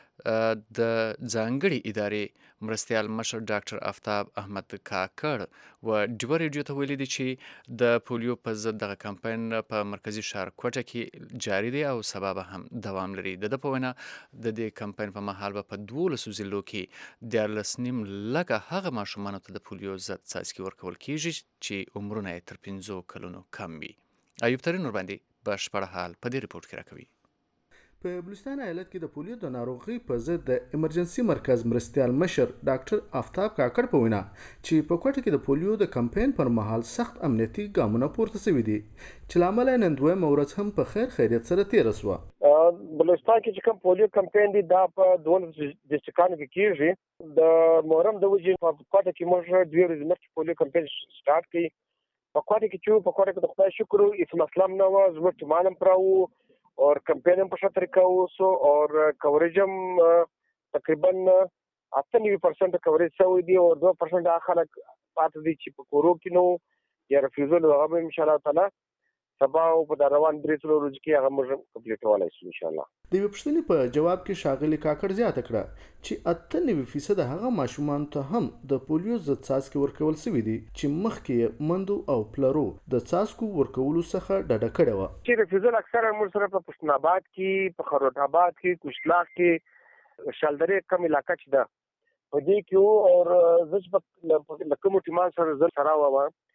د ځانګړي ادارې مرستیال مشر ډاکټر آفتاب احمد کاکړ و ډیوا ریډیو ته ویلي دي چې د پولیو په ضد دغه کمپاین په مرکزي ښار کوټه کې جاري دی او سبا به هم دوام لري. د ده په وینا د دې کمپاین په مهال به په دولسو ضلعو کې دیارلس نیم لکه هغه ماشومانو ته د پولیو ضد څاڅکي ورکول کیږي چې عمرونه یې تر پنځو کلونو کم وي. ایوب ترین ورباندې بشپړ حال په دې ریپورت کې راکوي. په بلوچستان ایالت کې د پولیو د ناروغۍ په ضد د ایمرجنسي مرکز مرستیال مشر ډاکټر آفتاب کاکړ په وینا چې په کوټه کې د پولیو د کمپاین پر مهال سخت امنیتي ګامونه پورته شوي دي چې له امله نن دویمه ورځ هم په خیر خیریت سره تېره شوه. بلوچستان کې چې کوم پولیو کمپاین دی دا په دولسو ډسټرکټونو کې کېږي. د محرم د وجې په کوټه کې موږ دوه ورځې مخکې پولیو کمپاین سٹارټ کړي. په کوټه کې چې په کوټه کې د خدای شکر هیڅ مسله نه وه، زموږ ټیمان هم پراو और कैंपेन हम पर तरीका हो सो और कवरेज हम तकरीबन अट्ठानवे percent coverage से हुई दी और दो परसेंट आखिर बात दी चिप कोरो की नो या रिफ्यूजल होगा में इंशाल्लाह ताला सबा او په روان بریسلو روز کې هغه موږ کمپلیټ ولای شو ان شاء الله. د یو پښتني په جواب کې شاغلي کاکړ زیاته کړه چې اته فیصد هغه ماشومان ته هم د پولیو ضد څاڅکي ورکول شوي دي چې مخکې مندو او پلرو د څاڅکو ورکولو څخه ډډه کړې وه. چې ریفیوزل اکثره موږ سره په پښتون آباد کې، په خروټ آباد کې، کوشلاق کې، شالدرې کم علاقه چې ده په دې کې او زه چې په کوم ټیمان سره زه سره وم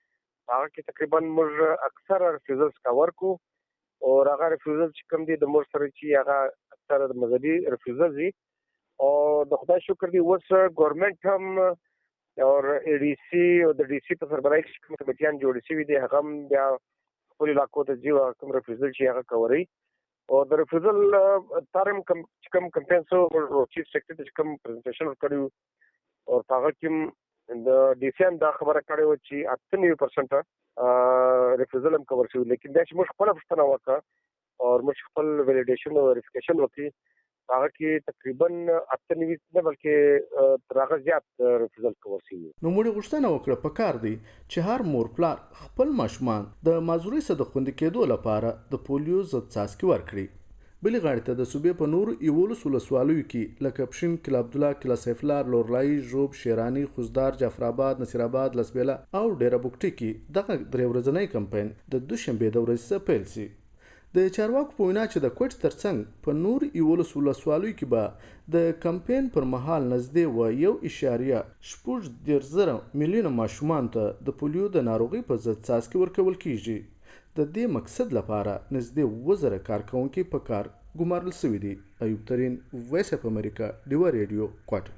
هغه کې تقریبا موږ اکثره ریفیوزلز کور کو او هغه ریفیوزل چې کوم دي د موږ سره چې هغه اکثره د مذهبي ریفیوزلز دي او د خدای شکر دی اوس ګورنمنت هم او ای ډي سي او د ډي سي په سربراهۍ کې کوم کمیټیان جوړ شوي دي هغه هم بیا خپل علاقو ته ځي او کوم ریفیوزل چې هغه کوي او د ریفیوزل ترم کم کم کمپین سو او چیف سیکریټری کوم پریزنټیشن کړو او هغه کوم د ډي سی هم دا خبره کړې و چې اته نوي پرسنټ ریفیوزل هم کور شوی لیکن دا چې موږ خپل پښتنه وکړه او موږ خپل ویلیډیشن او ویریفیکیشن وکړي هغه کې تقریبا اته نوي نه بلکې تر هغه زیات ریفیوزل کور شوی نو موږ غوښتنه وکړه په کار دی چې هر مور پلار خپل ماشومان د مازوري سره د خوندي کېدو لپاره د پولیو ضد څاڅکي ورکړي بلې غاړې ته د صوبې په نورو یولس ولسوالیو کې لکه پښین، کلا عبدالله، کلا سیفلار، لورلای، ژوب، شیراني، خوزدار، جعفرآباد، نصیرآباد، لسبیله او ډیره بوکټي کې دغه درې ورځنی کمپاین د دوشنبې د ورځې څخه پیل شي. د چارواکو په وینا چې د کوټ ترڅنګ په نور یولس ولسوالیو کې به د کمپاین پر مهال نږدې و یو اشاریه شپږ دېرش زره میلیونه ماشومان ته د پولیو د ناروغۍ په ضد څاڅکي ورکول کیږي. د دې مقصد لپاره نږدې اووه زره کارکوونکي په کار ګمارل شوي دي. ایوب ترین، وایس اف امریکا، ډیوه ریډیو، کوټ.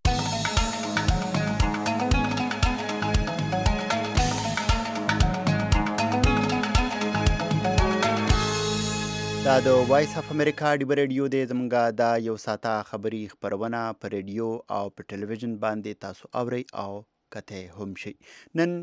دا د وایس اف امریکا ډیوه ریډیو دی. زمونږ دا یو ساعته خبري خپرونه په ریډیو او په ټلویزیون باندې تاسو اورئ او کته هم شي. نن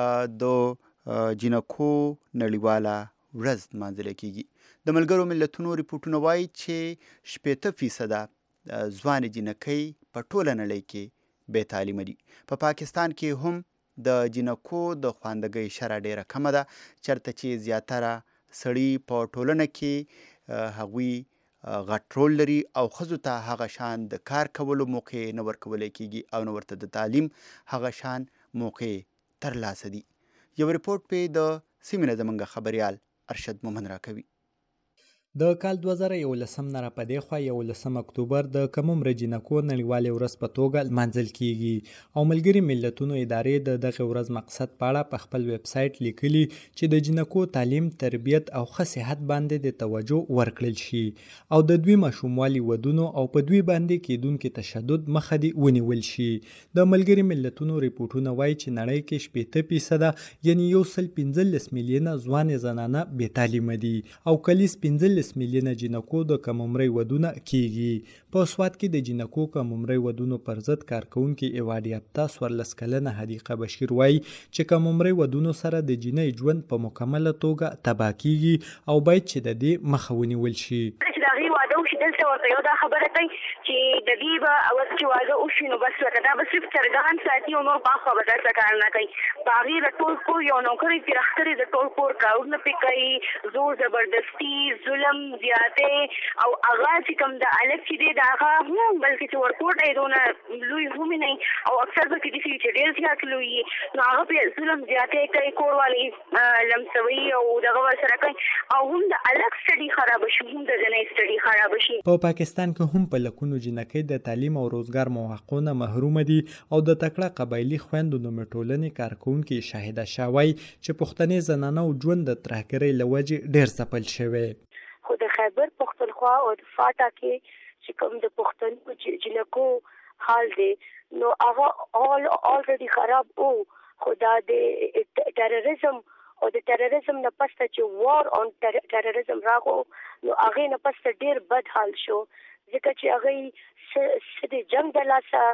د جنکو نړیواله ورځ لمانځل کیږي. د ملګرو ملتونو ریپورټونه وایي چې شپېته فیصده ځوانې جنکۍ په ټوله نړۍ کې بې تعلیمه دي. په پاکستان کې هم د جنکو د خواندګۍ شرح ډیره کمه ده، چېرته چې زیاتره سړي په ټولنه کې هغوی غټ رول لري او ښځو ته هغه شان د کار کولو موقع نه ورکولی کیږي او نه ورته د تعلیم هغه شان موقع ترلاسه دي. یو ریپورټ په د سیمې نه زموږ خبریال ارشد مومن راکوي. د کال دوه زره یولسم نه راپدې خوا یولسم اکتوبر د کم عمره جنکو نړیوالې ورځ په توګه لمانځل کیږي او ملګري ملتونو ادارې د دغه ورځ مقصد په اړه په خپل ویب سایټ لیکلي چې د جنکو تعلیم، تربیت او ښه صحت باندې د توجه ورکړل شي او د دوی ماشوموالي ودونو او په دوی باندې کیدونکي تشدد مخه دې ونیول شي. د ملګري ملتونو ریپورټونه وایي چې نړۍ کې شپېته فیصده یعنی یو سل پنځلس میلیونه ځوانې زنانه بې تعلیمه دي او کلیز پنځلس میلیونه جنکو د کم عمرۍ ودونه کیږي. په سوات کې د جنکو کم عمرۍ ودونو پر ضد کارکوونکي ایوارډ یافته څوارلس کلنه حدیقه بشیر وایي چې کم عمرۍ ودونو سره د جنۍ ژوند په مکمله توګه تباه کیږي او باید چې د دې مخه ونیول شي. هغې واده وشي دلته ورته یو دا خبره کوي چې د دې به اول چې واده وشي نو بس ورته دا به صرف چرګان ساتي او نور پاخوا به درته کار نه کوي. په هغې د ټول کور یو نوکرې پراخترې د ټول کور کارونه پرې کوي، زور زبردستي، ظلم، زیاتې او هغه چې کوم د هلک چې دی د هغه هم بلکې چې ورکوټه یې دونه لوی هم نه او اکثر به کېدای شي چې ډېر زیات لوی وي نو هغه پرې ظلم زیاتې کوي، کور والې لمسوي او دغه ورسره کوي او هم د هلک سټډي خرابه شي هم د جنۍ په پاکستان کې هم په لکونو جنکۍ د تعلیم او روزګار مواقعو نه محروم دي او د تکړه قبایلي خویندو نومې ټولنې کارکوونکي شاهده شوی چې پښتنې زنانو ژوند د ترهګرۍ له وجې ډېر ځپل شوی. خو د خیبر پښتونخوا او د فاټا کې چې کوم د پښتنو جنکو حال دی نو هغه اول الریډي خراب او خو دا د ټیرریزم او د ټیرریزم نه پسته چې وار اون ټیرریزم راغو نو هغې نه پسته ډېر بد حال شو ځکه چې هغې د جنګ د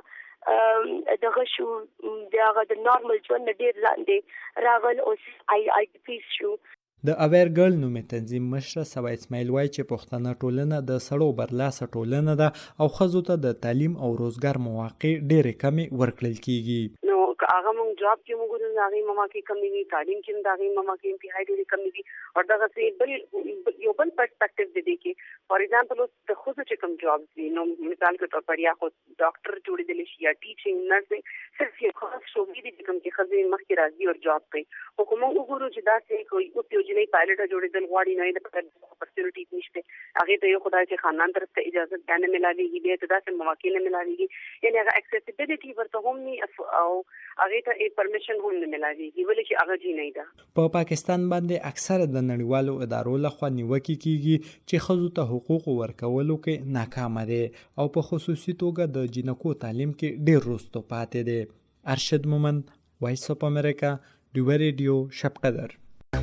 لاسه دغه شو د هغه د نارمل ژوند نه ډېر لاندې راغل او آی آی ډي پیس شو. د اویر ګرل نومې تنظیم مشره سبا اسماعیل وایي چې پښتنه ټولنه د سړو برلاسه ټولنه ده او ښځو ته د تعلیم او روزګار مواقع ډېرې کمې ورکړل کیږي. نو هغه موږ جاب کې موږ د هغې مواقع کمې وي، تعلیم کې هم د هغې مواقع انتهایي ډېرې کمې وي او دغسې بل یو بل پرسپیکټیو د دې کې فار ایگزامپل اوس د ښځو چې کوم جابس دي نو مثال کے طور پر یا خو ډاکټر جوړېدلی شي یا ټیچنګ، نرسنګ، صرف یو خاص شعبې دي چې کوم چې ښځې مخکې راځي او جاب کوي. خو که موږ وګورو چې داسې کوي اوس یو جنۍ پایلټه جوړېدل غواړي نو یې د اپرچونیټیز نشته، هغې ته یو خدای چې خاندان طرف ته اجازت بیا نه میلاویږي، بیا ته داسې مواقع نه میلاویږي، یعنې هغه اکسیسیبیلیټي ورته هم نه او هغه ته پرمیشن هم نه ملایږي ولې چې هغه جی نه ده. په پا پاکستان باندې اکثره د نړیوالو ادارو لخوا نیوکې کیږي چې ښځو ته حقوق ورکولو کې ناکامه دي او په خصوصي توګه د جنکو تعلیم کې ډیر وروسته پاتې دي. ارشد مومند، وایس اف امریکا، ډیوه ریډیو، شب قدر.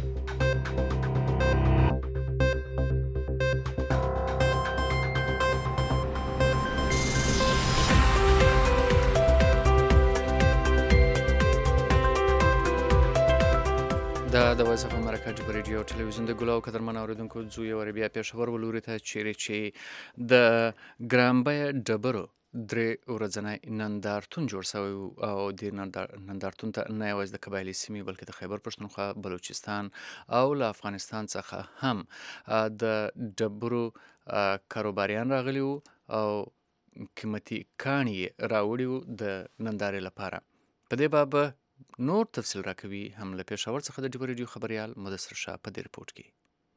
دا د وایس اف امریکا ډیوه ریډیو ټلویزیون د ګلو قدرمن اوریدونکو زو یو بیا پېښور ولوري ته چیرې چې د ګرانبیه ډبرو درې ورځنی نندارتون جوړ شوی او د نندارتون ته نه یوازې د قبایلي سیمې بلکې د خیبر پښتونخوا، بلوچستان او له افغانستان څخه هم د ډبرو کاروباریان راغلي وو او قیمتي کاڼي یې راوړي وو د نندارې لپاره. په دې باب نور تفصیل راکوي هم له پېښور څخه د ډیوه ریډیو خبریال مدثر شاه په دې رپورټ کې.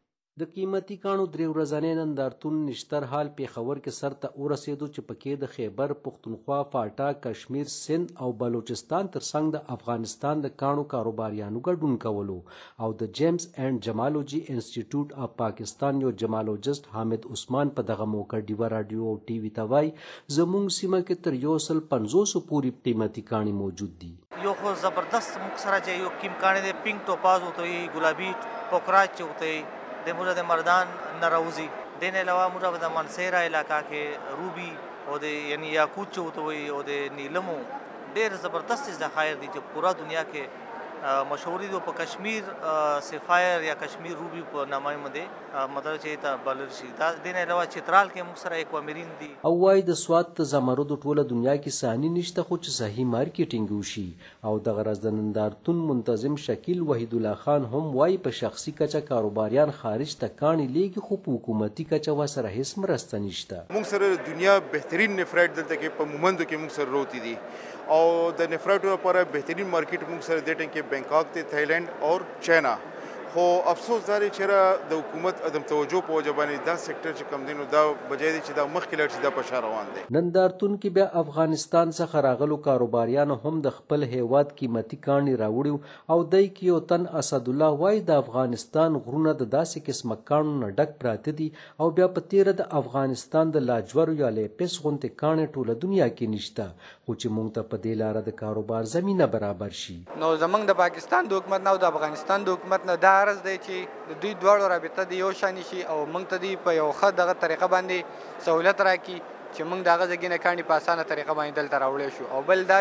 د قیمتي کاڼو درې ورځنی نندارتون نشتر حال پېښور کې سر ته ورسېدو چې پکې د خیبر پښتونخوا، فاټا، کشمیر، سند او بلوچستان ترڅنګ د افغانستان د کاڼو کاروباریانو ګډون کولو او د جیمز اینډ جمالوجي انسټیټیوټ اف پاکستان یو جمالوجست حامد عثمان په دغه موقع ډیوه راډیو او ټي وي ته وایي زموږ سیمه کې تر یو سل پنځوسو پورې قیمتي کاڼي موجود دي. یو خو زبردست موږ سره چې یو کیم کاڼي دی، پینک ټوپاز ورته وایي، ګلابي پوکراچ چې ورته وایي، د موږ د مردان نه راوځي. دې نه علاوه موږ د منسیرا علاقه کې روبي او د یعنی یاقوت چې ورته وایي او د نیلمو ډېر زبردست ذخایر دي چې پورا دنیا کې مشهوري دي. په کشمیر سفایر یا کشمیر روبي په نامه باندې مطلب چې ته بلل شي. دا دې نه علاوه چترال کې موږ سره اکوامرین دي. او وايي د سوات زمرد ټوله دنیا کې ثاني نشته خو چې صحیح مارکیټینګ وشي. او د غرض د نندارتون منتظم شکیل وحید الله خان هم وايي په شخصي کچه کاروباریان خارج ته کاڼي لیږي خو په حکومتي کچه ورسره هیڅ مرسته نشته. موږ سره دنیا بهترین نفرایټ دلته کې په مومندو کې موږ سره روتی دي او د نفرایټو لپاره بهترین مارکیټ موږ سره د ټینګ کې بینکاک ته، تایلند او چاینا. خو افسوس دا دی چې د حکومت عدم توجه په وجه باندې دا سېکټر چې کم دی نو دا بجای دی چې دا مخکې لاړ شي، دا په شا روان دی. نندارتون کې بیا افغانستان څخه راغلو کاروباریانو هم د خپل هیواد قیمتي کاڼي راوړي او دی کې یو تن اسد الله وایي د افغانستان غرونه د داسې قسمه کاڼو نه ډک پراته دي او بیا په تیره د افغانستان د لاجورو یا لیپس غوندې کاڼي ټوله دنیا کې نشته خو چې موږ ته په دې لاره د کاروبار زمینه برابر شي. نو زمونږ د پاکستان د حکومت نه او د افغانستان د حکومت نه دا عرض دی چې د دوی دواړو رابطه د یو شان شي او موږ ته دی په یو ښه دغه طریقه باندې سہولت راکړي چې موږ د هغه ځای نه کاڼي په اسانه طریقه باندې دلته راوړی شو. او بل دا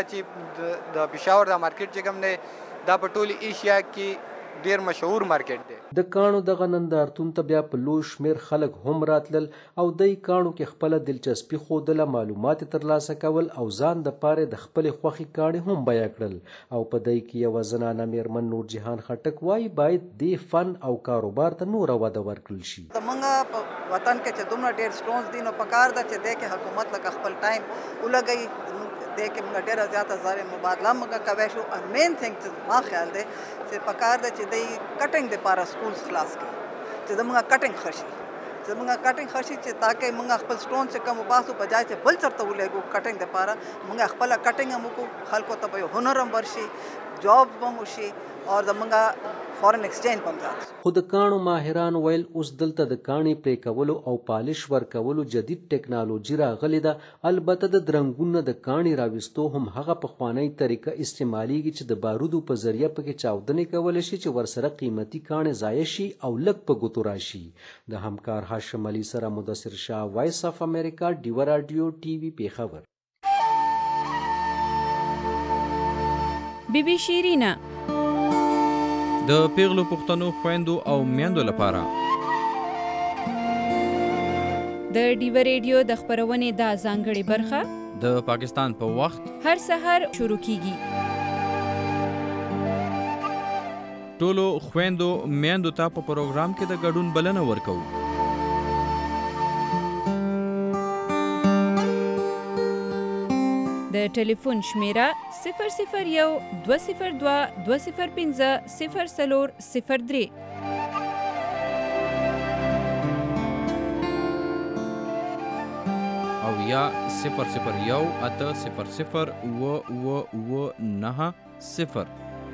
چې د پېښور د مارکیټ چې کوم دی دا په ټولې ایشیا کې ډیر مشهور مارکیټ دی. د کاڼو دغه نندارتون ته بیا په لوی شمېر خلک هم راتلل او دی کاڼو کې خپله دلچسپي ښودله، معلومات ترلاسه کول او ځان دپاره د خپلې خوښې کاڼي هم بیه کړل. او په دی کې یوه زنانه میرمن نور جهان خټک وایي باید دې فن او کاروبار ته نوره وده ورکړل شي. زمونږ په وطن کې چې دومره ډېر سټونز دي نو پکار ده چې دی کې حکومت لکه خپل ټایم ولګوي. دی کې موږ ډېره زیاته ځای مبادله موږ کوی شو. مین تھنګ چې ما خیال دی چې پکار ده چې دی کټنګ دپاره سکولز خلاص کړي چې زموږ کټنګ ښه شي، زموږ کټنګ ښه شي چې تاکہ موږ خپل سټون چې کوم وباسو په ځای چې بل چېرته ولګو کټنګ دپاره موږ خپله کټنګ هم وکړو، خلکو ته به یو هنر هم ورشي، جاب به هم وشي او زموږ فورن ایکسچینج به هم زیات شي. خو د کاڼو ماهران ویل اوس دلته د کاڼي پرې کولو او پالش ورکولو جدید ټکنالوژي راغلې ده. البته د درنګونو نه د کاڼي راویستو هم هغه پخوانۍ طریقه استعمالیږي چې د بارودو په ذریعه پکې چاودنې کولی شي چې ورسره قیمتي کاڼي ضایع شي او لږ په ګوتو راشي. د همکار هاشم علي سره مدثر شاه، وایس اف امریکا، ډیوه راډیو ټي وي، پېښور. بی بی شیرینه د پیغلو پښتنو خويندو او میندو لپاره د ډیوه ریډیو د خبرونې دا ځانګړې برخه د پاکستان په وخت هر سحر شروع کیږي. ټولو خويندو میندو ته په پروګرام کې د ګډون بلنه ورکوو. د ټلیفون شمیره صفر صفر یو دوه صفر دوه دوه صفر پنځه صفر څلور صفر درې. او یا صفر صفر یو اته صفر صفر اوه اوه اوه نهه صفر.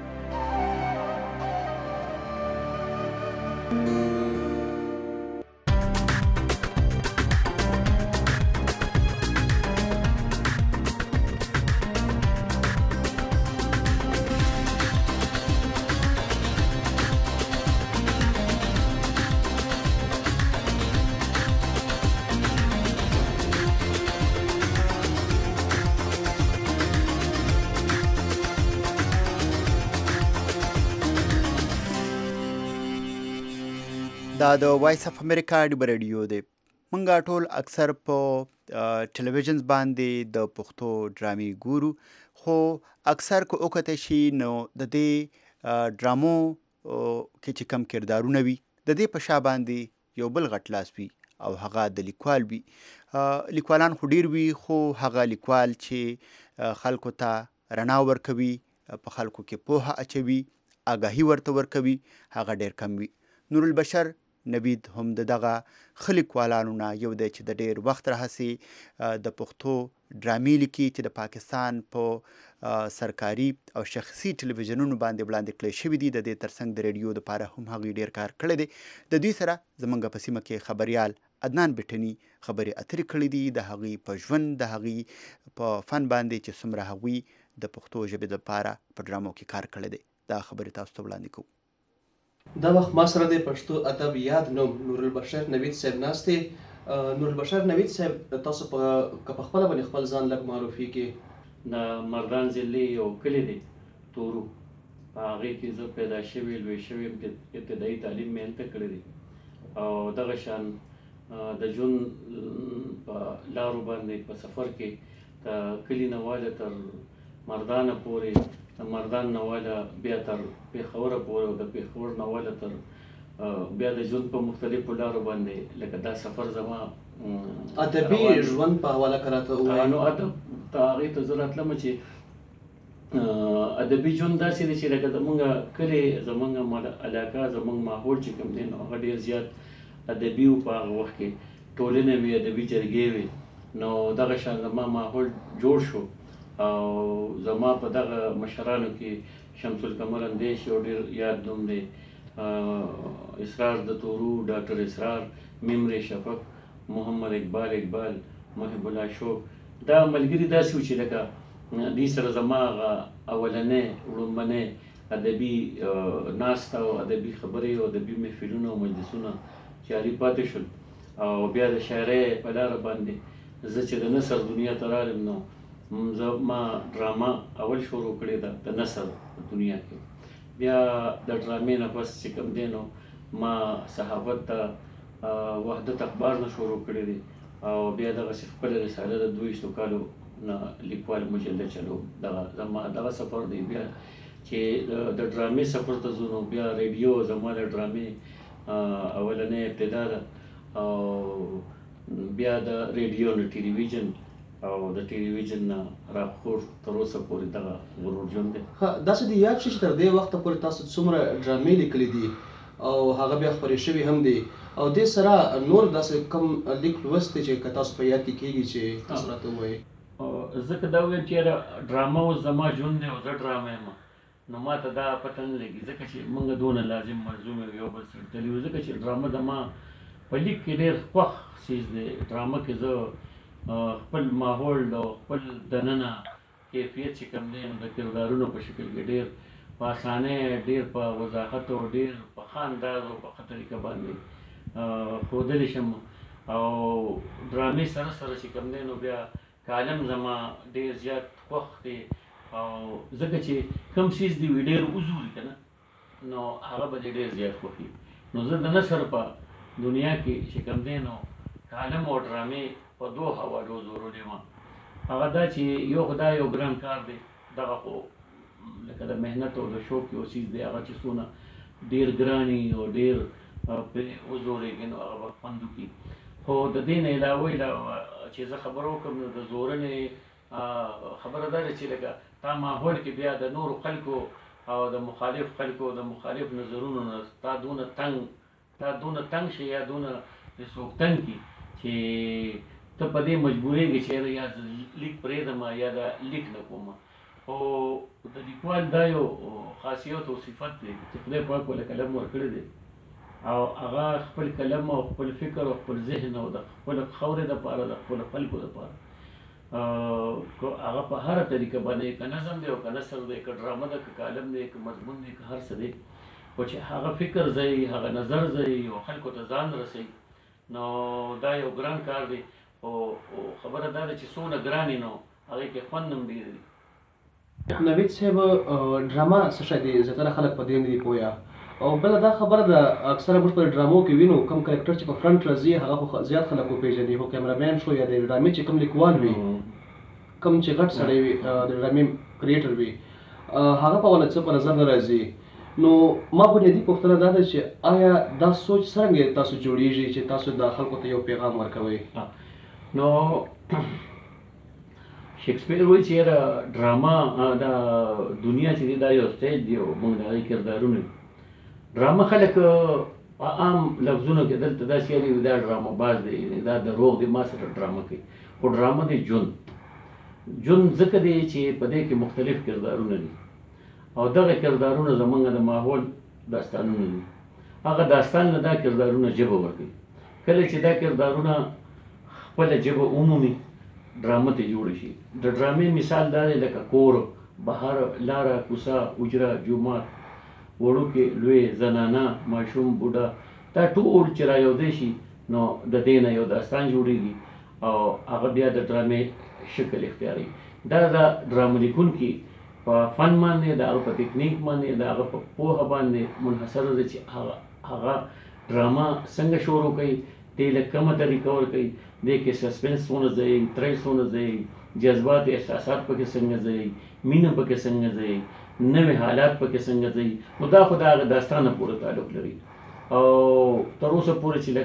دا د وایس اف امریکا ډیبه رادیو دی. مونږ ټول اکثر په ټلویزیون باندې د پښتو ډرامې ګورو، خو اکثر که وکتای شي نو د دې ډرامو کې چې کم کردارونه وي د دې په شا باندې یو بل غټ لاس وي او هغه د لیکوال وي. لیکوالان خو ډیر وي، خو هغه لیکوال چې خلکو ته رڼا ورکوي، په خلکو کې پوهه اچوي، آګاهي ورته ورکوي، هغه ډیر کم وي. نورالبشر نوید هم د دغه ښه لیکوالانو نه یو دی چې د ډېر وخت راهیسې د پښتو ډرامې لیکي چې د پاکستان په سرکاري او شخصي ټلویزیونونو باندې وړاندې کړی شوي دي. د دې ترڅنګ د ریډیو دپاره هم هغوی ډېر کار کړی دی. د دوی سره زموږ په سیمه کې خبریال عدنان بټني خبرې اترې کړي دي د هغوی په ژوند، د هغوی په فن باندې چې څومره هغوی د پښتو ژبې دپاره په ډرامو کې کار کړی دی. دا خبرې تاسو ته وړاندې کوو. دا وخت ما سره د پښتو ادب یاد نوم نورالبشر نوید صاحب ناست دی. نورالبشر نوید صاحب، تاسو په که په خپله باندې خپل ځان لږ معرفي کړي. د مردان ضلع یو کلی دی تورو، په هغې کې زه پیدا شوی لوی شوی یم، ابتدایي تعلیم مې هلته کړی دی او دغه شان د ژوند په لارو باندې په سفر کې د کلي نه واله تر مردانه پورې، د مردان نه واله بیا تر پېښوره پورې او د پېښور نه واله تر بیا د ژوند په مختلفو لارو باندې لکه دا سفر زما ادبي ژوند په حواله که راته ووایي. نو ادب ته هغې ته زه راتلم چې ادبي ژوند داسې دی چې لکه زمونږ کلی، زمونږ علاقه، زمونږ ماحول چې کوم دی نو هغه ډېر زیات ادبي و. په هغه وخت کې ټولنې وي، ادبي جرګې وي، نو دغه شان زما ماحول جوړ شو او زما په دغه مشرانو کې شمس القمر اندیش یو ډېر یاد نوم دی، اسرار د تورو، ډاکټر اسرار، ممر شفق، محمد اقبال اقبال، محب الله شوق. دا ملګري داسې وو چې لکه دوی سره زما هغه اولنۍ وړومبنۍ ادبي ناسته او ادبي خبرې او ادبي محفلونه او مجلسونه جاري پاتې شول. او بیا د شاعرۍ په لاره باندې زه چې د نثر دنیا ته رالم نو زه ما ډرامه اول شروع کړې ده د نثر په دنیا کې. بیا د ډرامې نه پس چې کوم دی نو ما صحافت ته وحدت اخبار نه شروع کړی دی او بیا دغسې خپله رساله د دوه ویشتو کالو نه لیکوال مجله چلوم. دغه زما دغه سفر دی. بیا چې د ډرامې سفر ته ځو نو بیا ریډیو زما د ډرامې اولنۍ ابتدا ده او بیا د ریډیو نه ټلویزیون او د ټلویزیون نه راپور تر اوسه پورې دغه غرور ژوند دی. داسې دې یاد شي چې تر دې وخته پورې تاسو څومره ډرامې لیکلي دي او هغه بیا خپرې شوي هم دي او دې سره نور داسې کوم لیک لوست دی چې که تاسو په یاد کې کېږي چې تاسو راته ووایئ؟ ځکه دا ویل چې یاره ډرامه اوس زما ژوند دی او زه ډرامه یم، نو ما ته دا پته نه لګي ځکه چې موږ دونه لازم ملزوم یو یو بل سره تللي وو. ځکه چې ډرامه زما په لیک کې ډېر خوښ څیز دی. ډرامه کې زه خپل ماحول او خپل دننه کیفیت چې کوم دی نو د کردارونو په شکل کې ډېر په اسانۍ، ډېر په وضاحت او ډېر په ښه انداز او په ښه طریقه باندې ښودلی شم. او ډرامې سره سره چې کوم دی نو بیا کالم زما ډېر زیات خوښ دی او ځکه چې کوم څیز دی وي ډېر وزوري که نه نو هغه به دې ډېر زیات خوښي. نو زه د نثر په دنیا کې چې کوم دی نو کالم او ډرامې په دوه حوالو زورلی وم. هغه دا چې یو خو دا یو ګران کار دی، دغه خو لکه د محنت او د شوق یو څیز دی هغه چې څونه ډېر ګران وي او ډېر پرې وزورېږي نو هغه به خوند وکړي. خو د دې نه علاوه علاوه چې زه خبره وکړم نو د زورنې خبره دا ده چې لکه تا ماحول کې بیا د نورو خلکو او د مخالف خلکو د مخالف نظرونو نه تا دونه تنګ تا دونه تنګ شي یا دونه څوک تنګ کړي چې ته په دې مجبورېږي چې یاره یا لیک پرېږدم یا دا لیک نه کوم. او د لیکوال دا یو خاصیت او صفت دی چې خدای پاک ولې قلم ورکړی دی او هغه خپل قلم او خپل فکر او خپل ذهن او د خپل خاورې دپاره د خپلو خلکو دپاره هغه په هره طریقه باندې که نظم دی او که نثر دی که ډرامه ده که کالم دی که مضمون دی که هر څه دی خو چې هغه فکر ځای هغه نظر ځای او خلکو ته ځان رسوي نو دا یو ګران کار دی. او خبره دا ده چې څومره ګران نو هغې کې خوند هم ډېر دی. نوید صاحب ډرامه څه شی دی؟ زیاتره خلک په دې نه دي پوهه. او بله دا خبره ده اکثره موږ په ډرامو کې وینو کوم کرکټر چې په فرنټ راځي هغه خو زیات خلک وپېژني، خو کیمرامین شو یا د ډرامې چې کوم لیکوال وي کوم چې غټ سړی وي د ډرامې کریټر وي هغه په ونه څه په نظر نه راځي. نو ما بنیادي پوښتنه دا ده چې آیا دا سوچ څرنګه تاسو جوړیږي چې تاسو د خلکو ته یو پیغام ورکوئ؟ نو شکسپیر وایي چې یاره ډراما دا دنیا چې دی دا یو سټیج دی او موږ د هغې کردارونه ډرامه خلک عام لفظونو کې دلته داسې یاري دا ډرامه باز دی دا دروغ دی ما سره ډرامه کوي، خو ډرامه دی ژوند. ژوند ځکه دی چې په دې کې مختلف کردارونه دي او دغه کردارونه زمونږ د ماحول داستانونه دي. هغه داستان نه دا کردارونه ژبه ورکوي. کله چې دا کردارونه خپله ژبه ومومي ډرامه ته جوړه شي. د ډرامې مثال دا دی لکه کور، بهر، لاره، کوڅه، حجره، جومات، وړوکې، لوی، زنانه، ماشوم، بوډا، دا ټول چې رایوځای شي نو د دې نه یو داستان جوړېږي او هغه بیا د ډرامې شکل اختیاروي. دا د ډرامه لیکونکي په فن باندې د هغه په تکنیک باندې د هغه په پوهه باندې منحصره ده چې هغه هغه ډرامه څنګه شروع کوي، دې له کومه طریقه ورکوي، دې کې سسپنس څونه ځای، تری څونه ځای، جذبات احساسات پکې څنګه ځای، مینه پکې څنګه ځای، نوې حالات پکې څنګه ځای. نو دا خو د هغه داستانه پورې تعلق لري. او تر اوسه پورې چې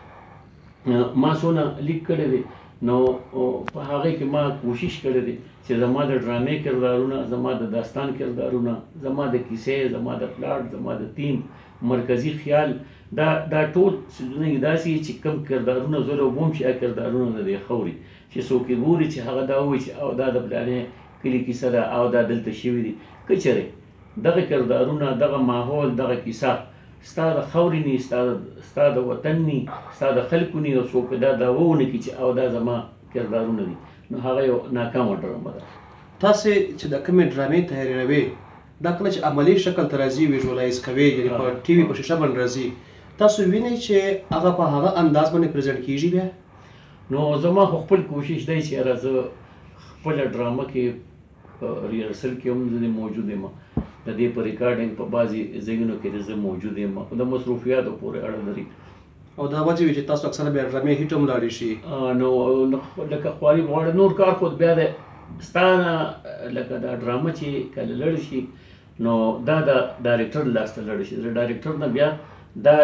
لکه ما څونه لیک کړی دی نو په هغې کې ما کوشش کړی دی چې زما د ډرامې کردارونه، زما د داستان کردارونه، زما د کیسې، زما د پلاټ، زما د تیم، مرکزي خیال، دا دا ټول څیزونه یې داسې چې کوم کردارونه زه لوبوم چې هغه کردارونه نه دی خوري چې څوک یې ګوري چې هغه دا وایي چې او دا د فلانې کلي کیسه ده او دا دلته شوي دي. که چېرې دغه کردارونه، دغه ماحول، دغه کیسه ستا د خاورې نی، ستا د وطن نی، ستا د خلکو نی او څوک دا دا وونه کړي چې او دا زما کردارونه دي نو هغه یو ناکامه ډرامه ده. تاسې چې د کومې ډرامې تحریروئ دا کله چې عملي شکل ته راځي ویژوالایز کوئ یعنې په ټي وي په شیشه باندې راځي تاسو وینئ چې هغه په هغه انداز باندې پرزنټ کیږي بیا؟ نو زما خو خپل کوشش دی چې یاره زه خپله ډرامه کې په ریهرسل کې هم زه موجود یم، د دې په ریکارډینګ په بعضې ځایونو کې زه موجود یم، خو د مصروفیاتو پورې اړه لري. او دا وجه وي چې تاسو اکثره بیا ډرامې هیټ هم لاړې شي. نو لکه خواري غواړه نور کار خو بیا د ستا نه لکه دا ډرامه چې کله لړ شي نو دا د ډایرکټر لاس ته لړ شي، د ډایرکټر نه بیا دا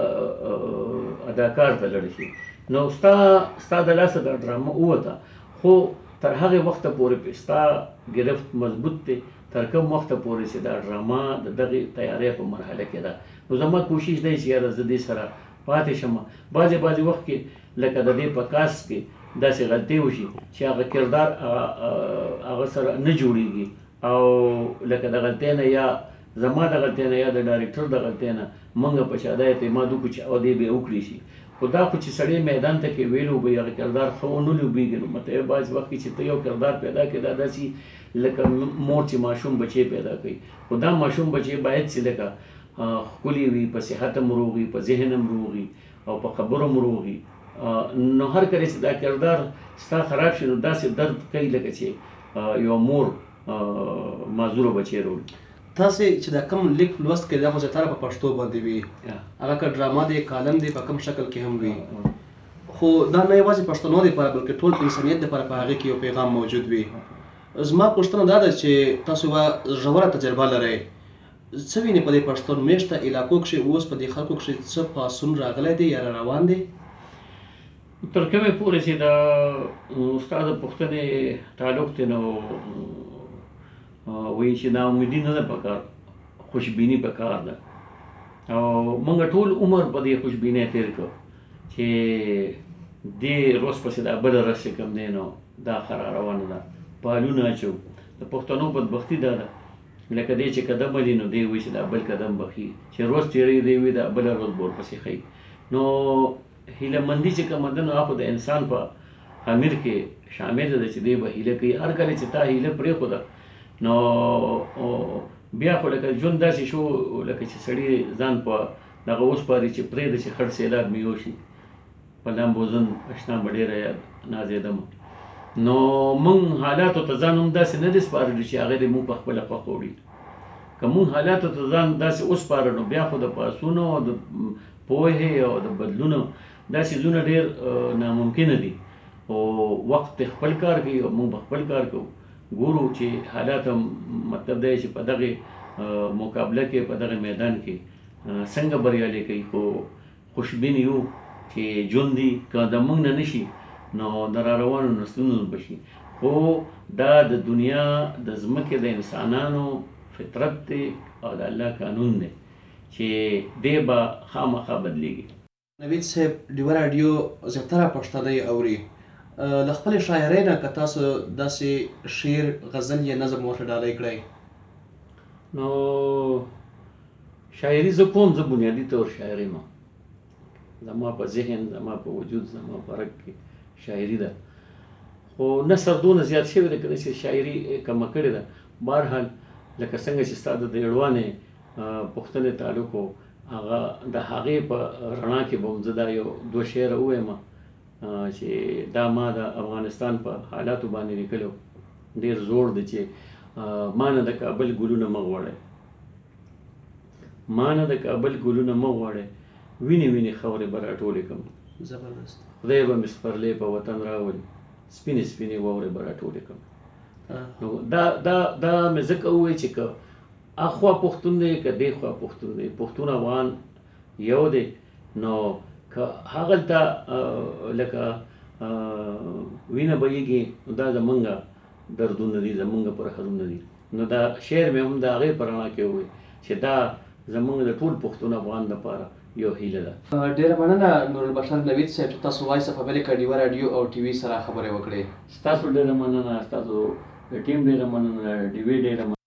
اداکار ته لړ شي. نو ستا ستا د لاسه دا ډرامه ووته خو تر هغې وخته پورې ستا ګرفت مضبوط دی تر کوم وخته پورې چې دا ډرامه د دغې تیارۍ په مرحله کې ده. نو زما کوشش دی چې یاره زه دې سره پاتې شم. بعضې بعضې وخت کې لکه د دې په کاست کې داسې غلطۍ وشي چې هغه کردار هغه سره نه جوړېږي او لکه د غلطۍ نه یا زما د غلطۍ نه یا د ډایرکټر د غلطۍ نه موږ په شاده اعتماد وکړو چې او دې به وکړي شي. خو دا خو چې سړی میدان ته کې ویل وبهي هغه کردار ښه ونه لوبېږي نو مطلب بعض وخت کې چې ته یو کردار پیدا کړې دا داسې لکه مور چې ماشوم بچی پیدا کوي خو دا ماشوم بچی باید چې لکه ښکلي وي، په صحت هم روغ وي، په ذهن هم روغ وي او په خبرو هم روغ وي. نو هر کله چې دا کردار ستا خراب شي نو داسې درد کوي لکه چې یو مور معذوره بچی روړي. تاسې چې دا کوم لیک لوست کوي دا خو زیاتره په پښتو باندې وي، هغه که ډرامه دی، کالم دی، په کوم شکل کې هم وي، خو دا نه یوازې پښتنو دپاره بلکې ټول انسانیت دپاره په هغې کې یو پیغام موجود وي. زما پوښتنه دا ده چې تاسو یوه ژوره تجربه لرئ، څه وینئ په دې پښتون میشته علاقو کښې اوس په دې خلکو کښې څه پاڅون راغلی دی یا روان دی؟ تر کومې پورې چې د ستا د پوښتنې تعلق دی نو وایي چې ناامیدي نه ده پکار، خوشبیني پکار ده. او موږ ټول عمر په دې خوشبینۍ تېر کړو چې دې روس پسې دا بله رس چې کوم دی نو دا خره روانه ده پالونه اچو د پښتنو بدبختي دا ده لکه دی چې قدم وهلي نو دی وایي چې دا بل قدم بخي چې روز تېروي دی وایي دا بله روز به ورپسې ښایي نو هیله مندي چې کومه ده نو هغه د انسان په امیر کې شامل ده چې دی به هیله کوي هر کله چې تا هیله پرېښوده نو بیا خو لکه ژوند داسې شو لکه چې سړي ځان په دغه وسپاري چې پرېږده چې خړ سیلاب مې یوشي په لامبوزن اشنا به ډېره یاد نازېدم نو موږ حالاتو ته ځان هم داسې نه دی سپارلی چې هغه دې موږ په خپله خوښ وړي که موږ حالاتو ته ځان داسې وسپاره نو بیا خو د پاڅونو او د پوهې او د بدلونو دا څیزونه ډېر ناممکنه دي او وخت خپل کار کوي او موږ به خپل کار کوو ګورو چې حالات مطلب دی چې په دغه مقابله کې په دغه میدان کې څنګه بریالي کوي خو خوشبین یو چې ژوند دي که د موږ نه نشي نو د را روانو نسلونو به شي خو دا د دنیا د ځمکې د انسانانو فطرت دی او د الله قانون دی چې دی به خامخا بدلیږي. نوید صاحب ډیوه راډیو زیاتره پښتانه یې اوري له خپلې شاعرۍ نه که تاسو داسې شعر غزل یا نظم ورته ډالۍ کړئ نو شاعري زه کوم زه بنیادي طور شاعري ما زما په ذهن زما په وجود زما په رګ کې شاعري ده خو نثر دونه زیات شوی دی که چې شاعري کمه کړې ده بهرحال لکه څنګه چې ستا د دیړوانې پوښتنې تعلق و هغه د هغې په رڼا کې به هم زه دا یو دوه شعره ووایم چې دا ما د افغانستان په حالاتو باندې لیکلو ډېر زوړ دی چې ما نه د کابل ګلونه مه غواړئ ما نه د کابل ګلونه مه غواړئ وینې وینې خاورې به راټولې کړم زبردست خدای به مې سپرلی په وطن راولي سپینې سپینې واورې به راټولې کړم نو دا دا دا مې ځکه ووایي چې که اخوا پښتون دی که دې خوا پښتون دی پښتون افغان یو دی نو که هغلته لکه وینه بهیږي نو دا زمونږ دردونه دي زمونږ پرهرونه دي نو دا شعر مې هم د هغې په رڼا کې ووایي چې دا زمونږ د ټول پښتون افغان لپاره یو هیله ده. ډېره مننه نورالبشر نوید صاحب چې تاسو وایس اف امریکا ډیوه راډیو او ټي وي سره خبرې وکړې. ستاسو ډېره مننه ستاسو ټیم ډېره مننه ډیوي ډېره مننه.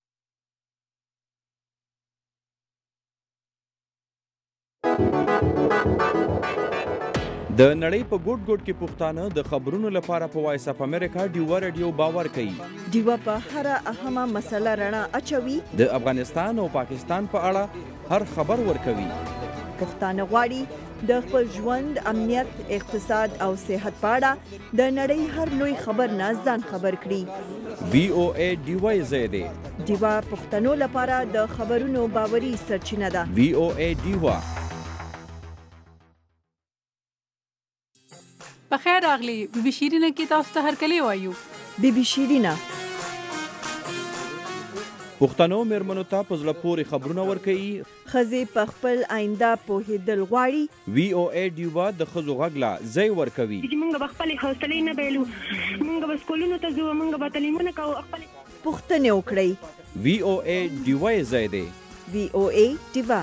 د نړۍ په ګوټ ګوټ کې پښتانه د خبرونو لپاره په وایس اف امریکا ډیوه راډیو باور کوي. ډیوه په هر اهمه مسله رڼا اچوي. د افغانستان او پاکستان په اړه هر خبر ورکوي. پښتانه غواړي د خپل ژوند امنیت اقتصاد او صحت په اړه د نړۍ هر لوی خبر نه ځان خبر کړي. وی او ای ډیوه زیاده ډیوه پښتنو لپاره د خبرونو باوري سرچینه ده. وی او ای ډیوه. بخیر راغلی بی بی شیرینه کې تاسو ته هرکلی وایو. بی بی شیرینه پښتنو مېرمنو ته په زړه پورې خبرونه ورکوي. ښځې په خپل آینده پوهېدل غواړي. وی او ای ډیوه د ښځو غږ له ځای ورکوي. چې موږ به خپلې حوصلې نه بایلو موږ به سکولونو ته ځو موږ به تعلیمونه کوو خپلې پوښتنې وکړئ. وی او ای ډیوه ځای دی. وی او ای ډیوه.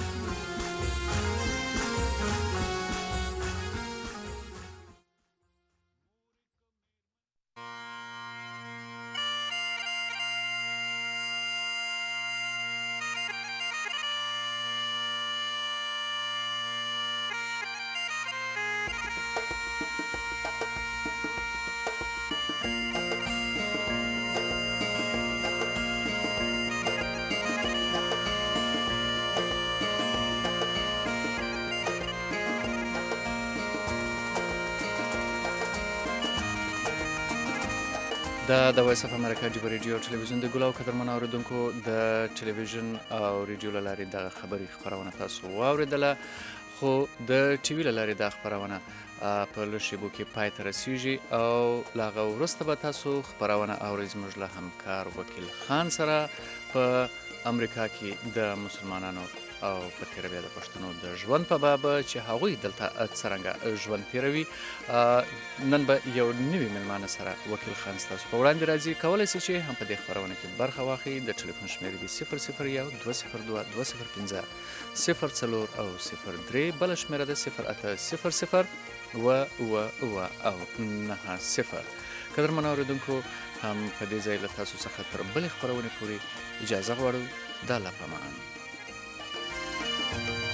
دا د وایس اف امریکا ډیوه راډیو ټلویزیون د ګلو قدرمن اوریدونکو د ټلویزیون او ریډیو له لارې د خبري خبرونه تاسو واوریدله خو د ټي وي له لارې د خبرونه په لږ شیبو کې پای ته رسیږي او له هغه وروسته به تاسو خبرونه اورئ زموږ له همکار وکیل خان سره په امریکا کې د مسلمانانو او په تیره بیا د پښتنو د ژوند په باب چې هغوی دلته څرنګه ژوند تیروي. نن به یو نوي مېلمانه سره وکیل خان ستاسو په وړاندې راځي. کولی شئ چې هم په دې خپرونه کې برخه واخلئ. د ټلیفون شمېرې دي صفر صفر یو دوه صفر دوه دوه صفر پنځه صفر څلور او صفر درې. بله شمېره ده صفر اته صفر صفر اوه اوه اوه او نهه صفر. قدرمنو اورېدونکو هم په دې ځای له تاسو څخه تر بلې خپرونې پورې اجازه غواړو. دا لا په امان.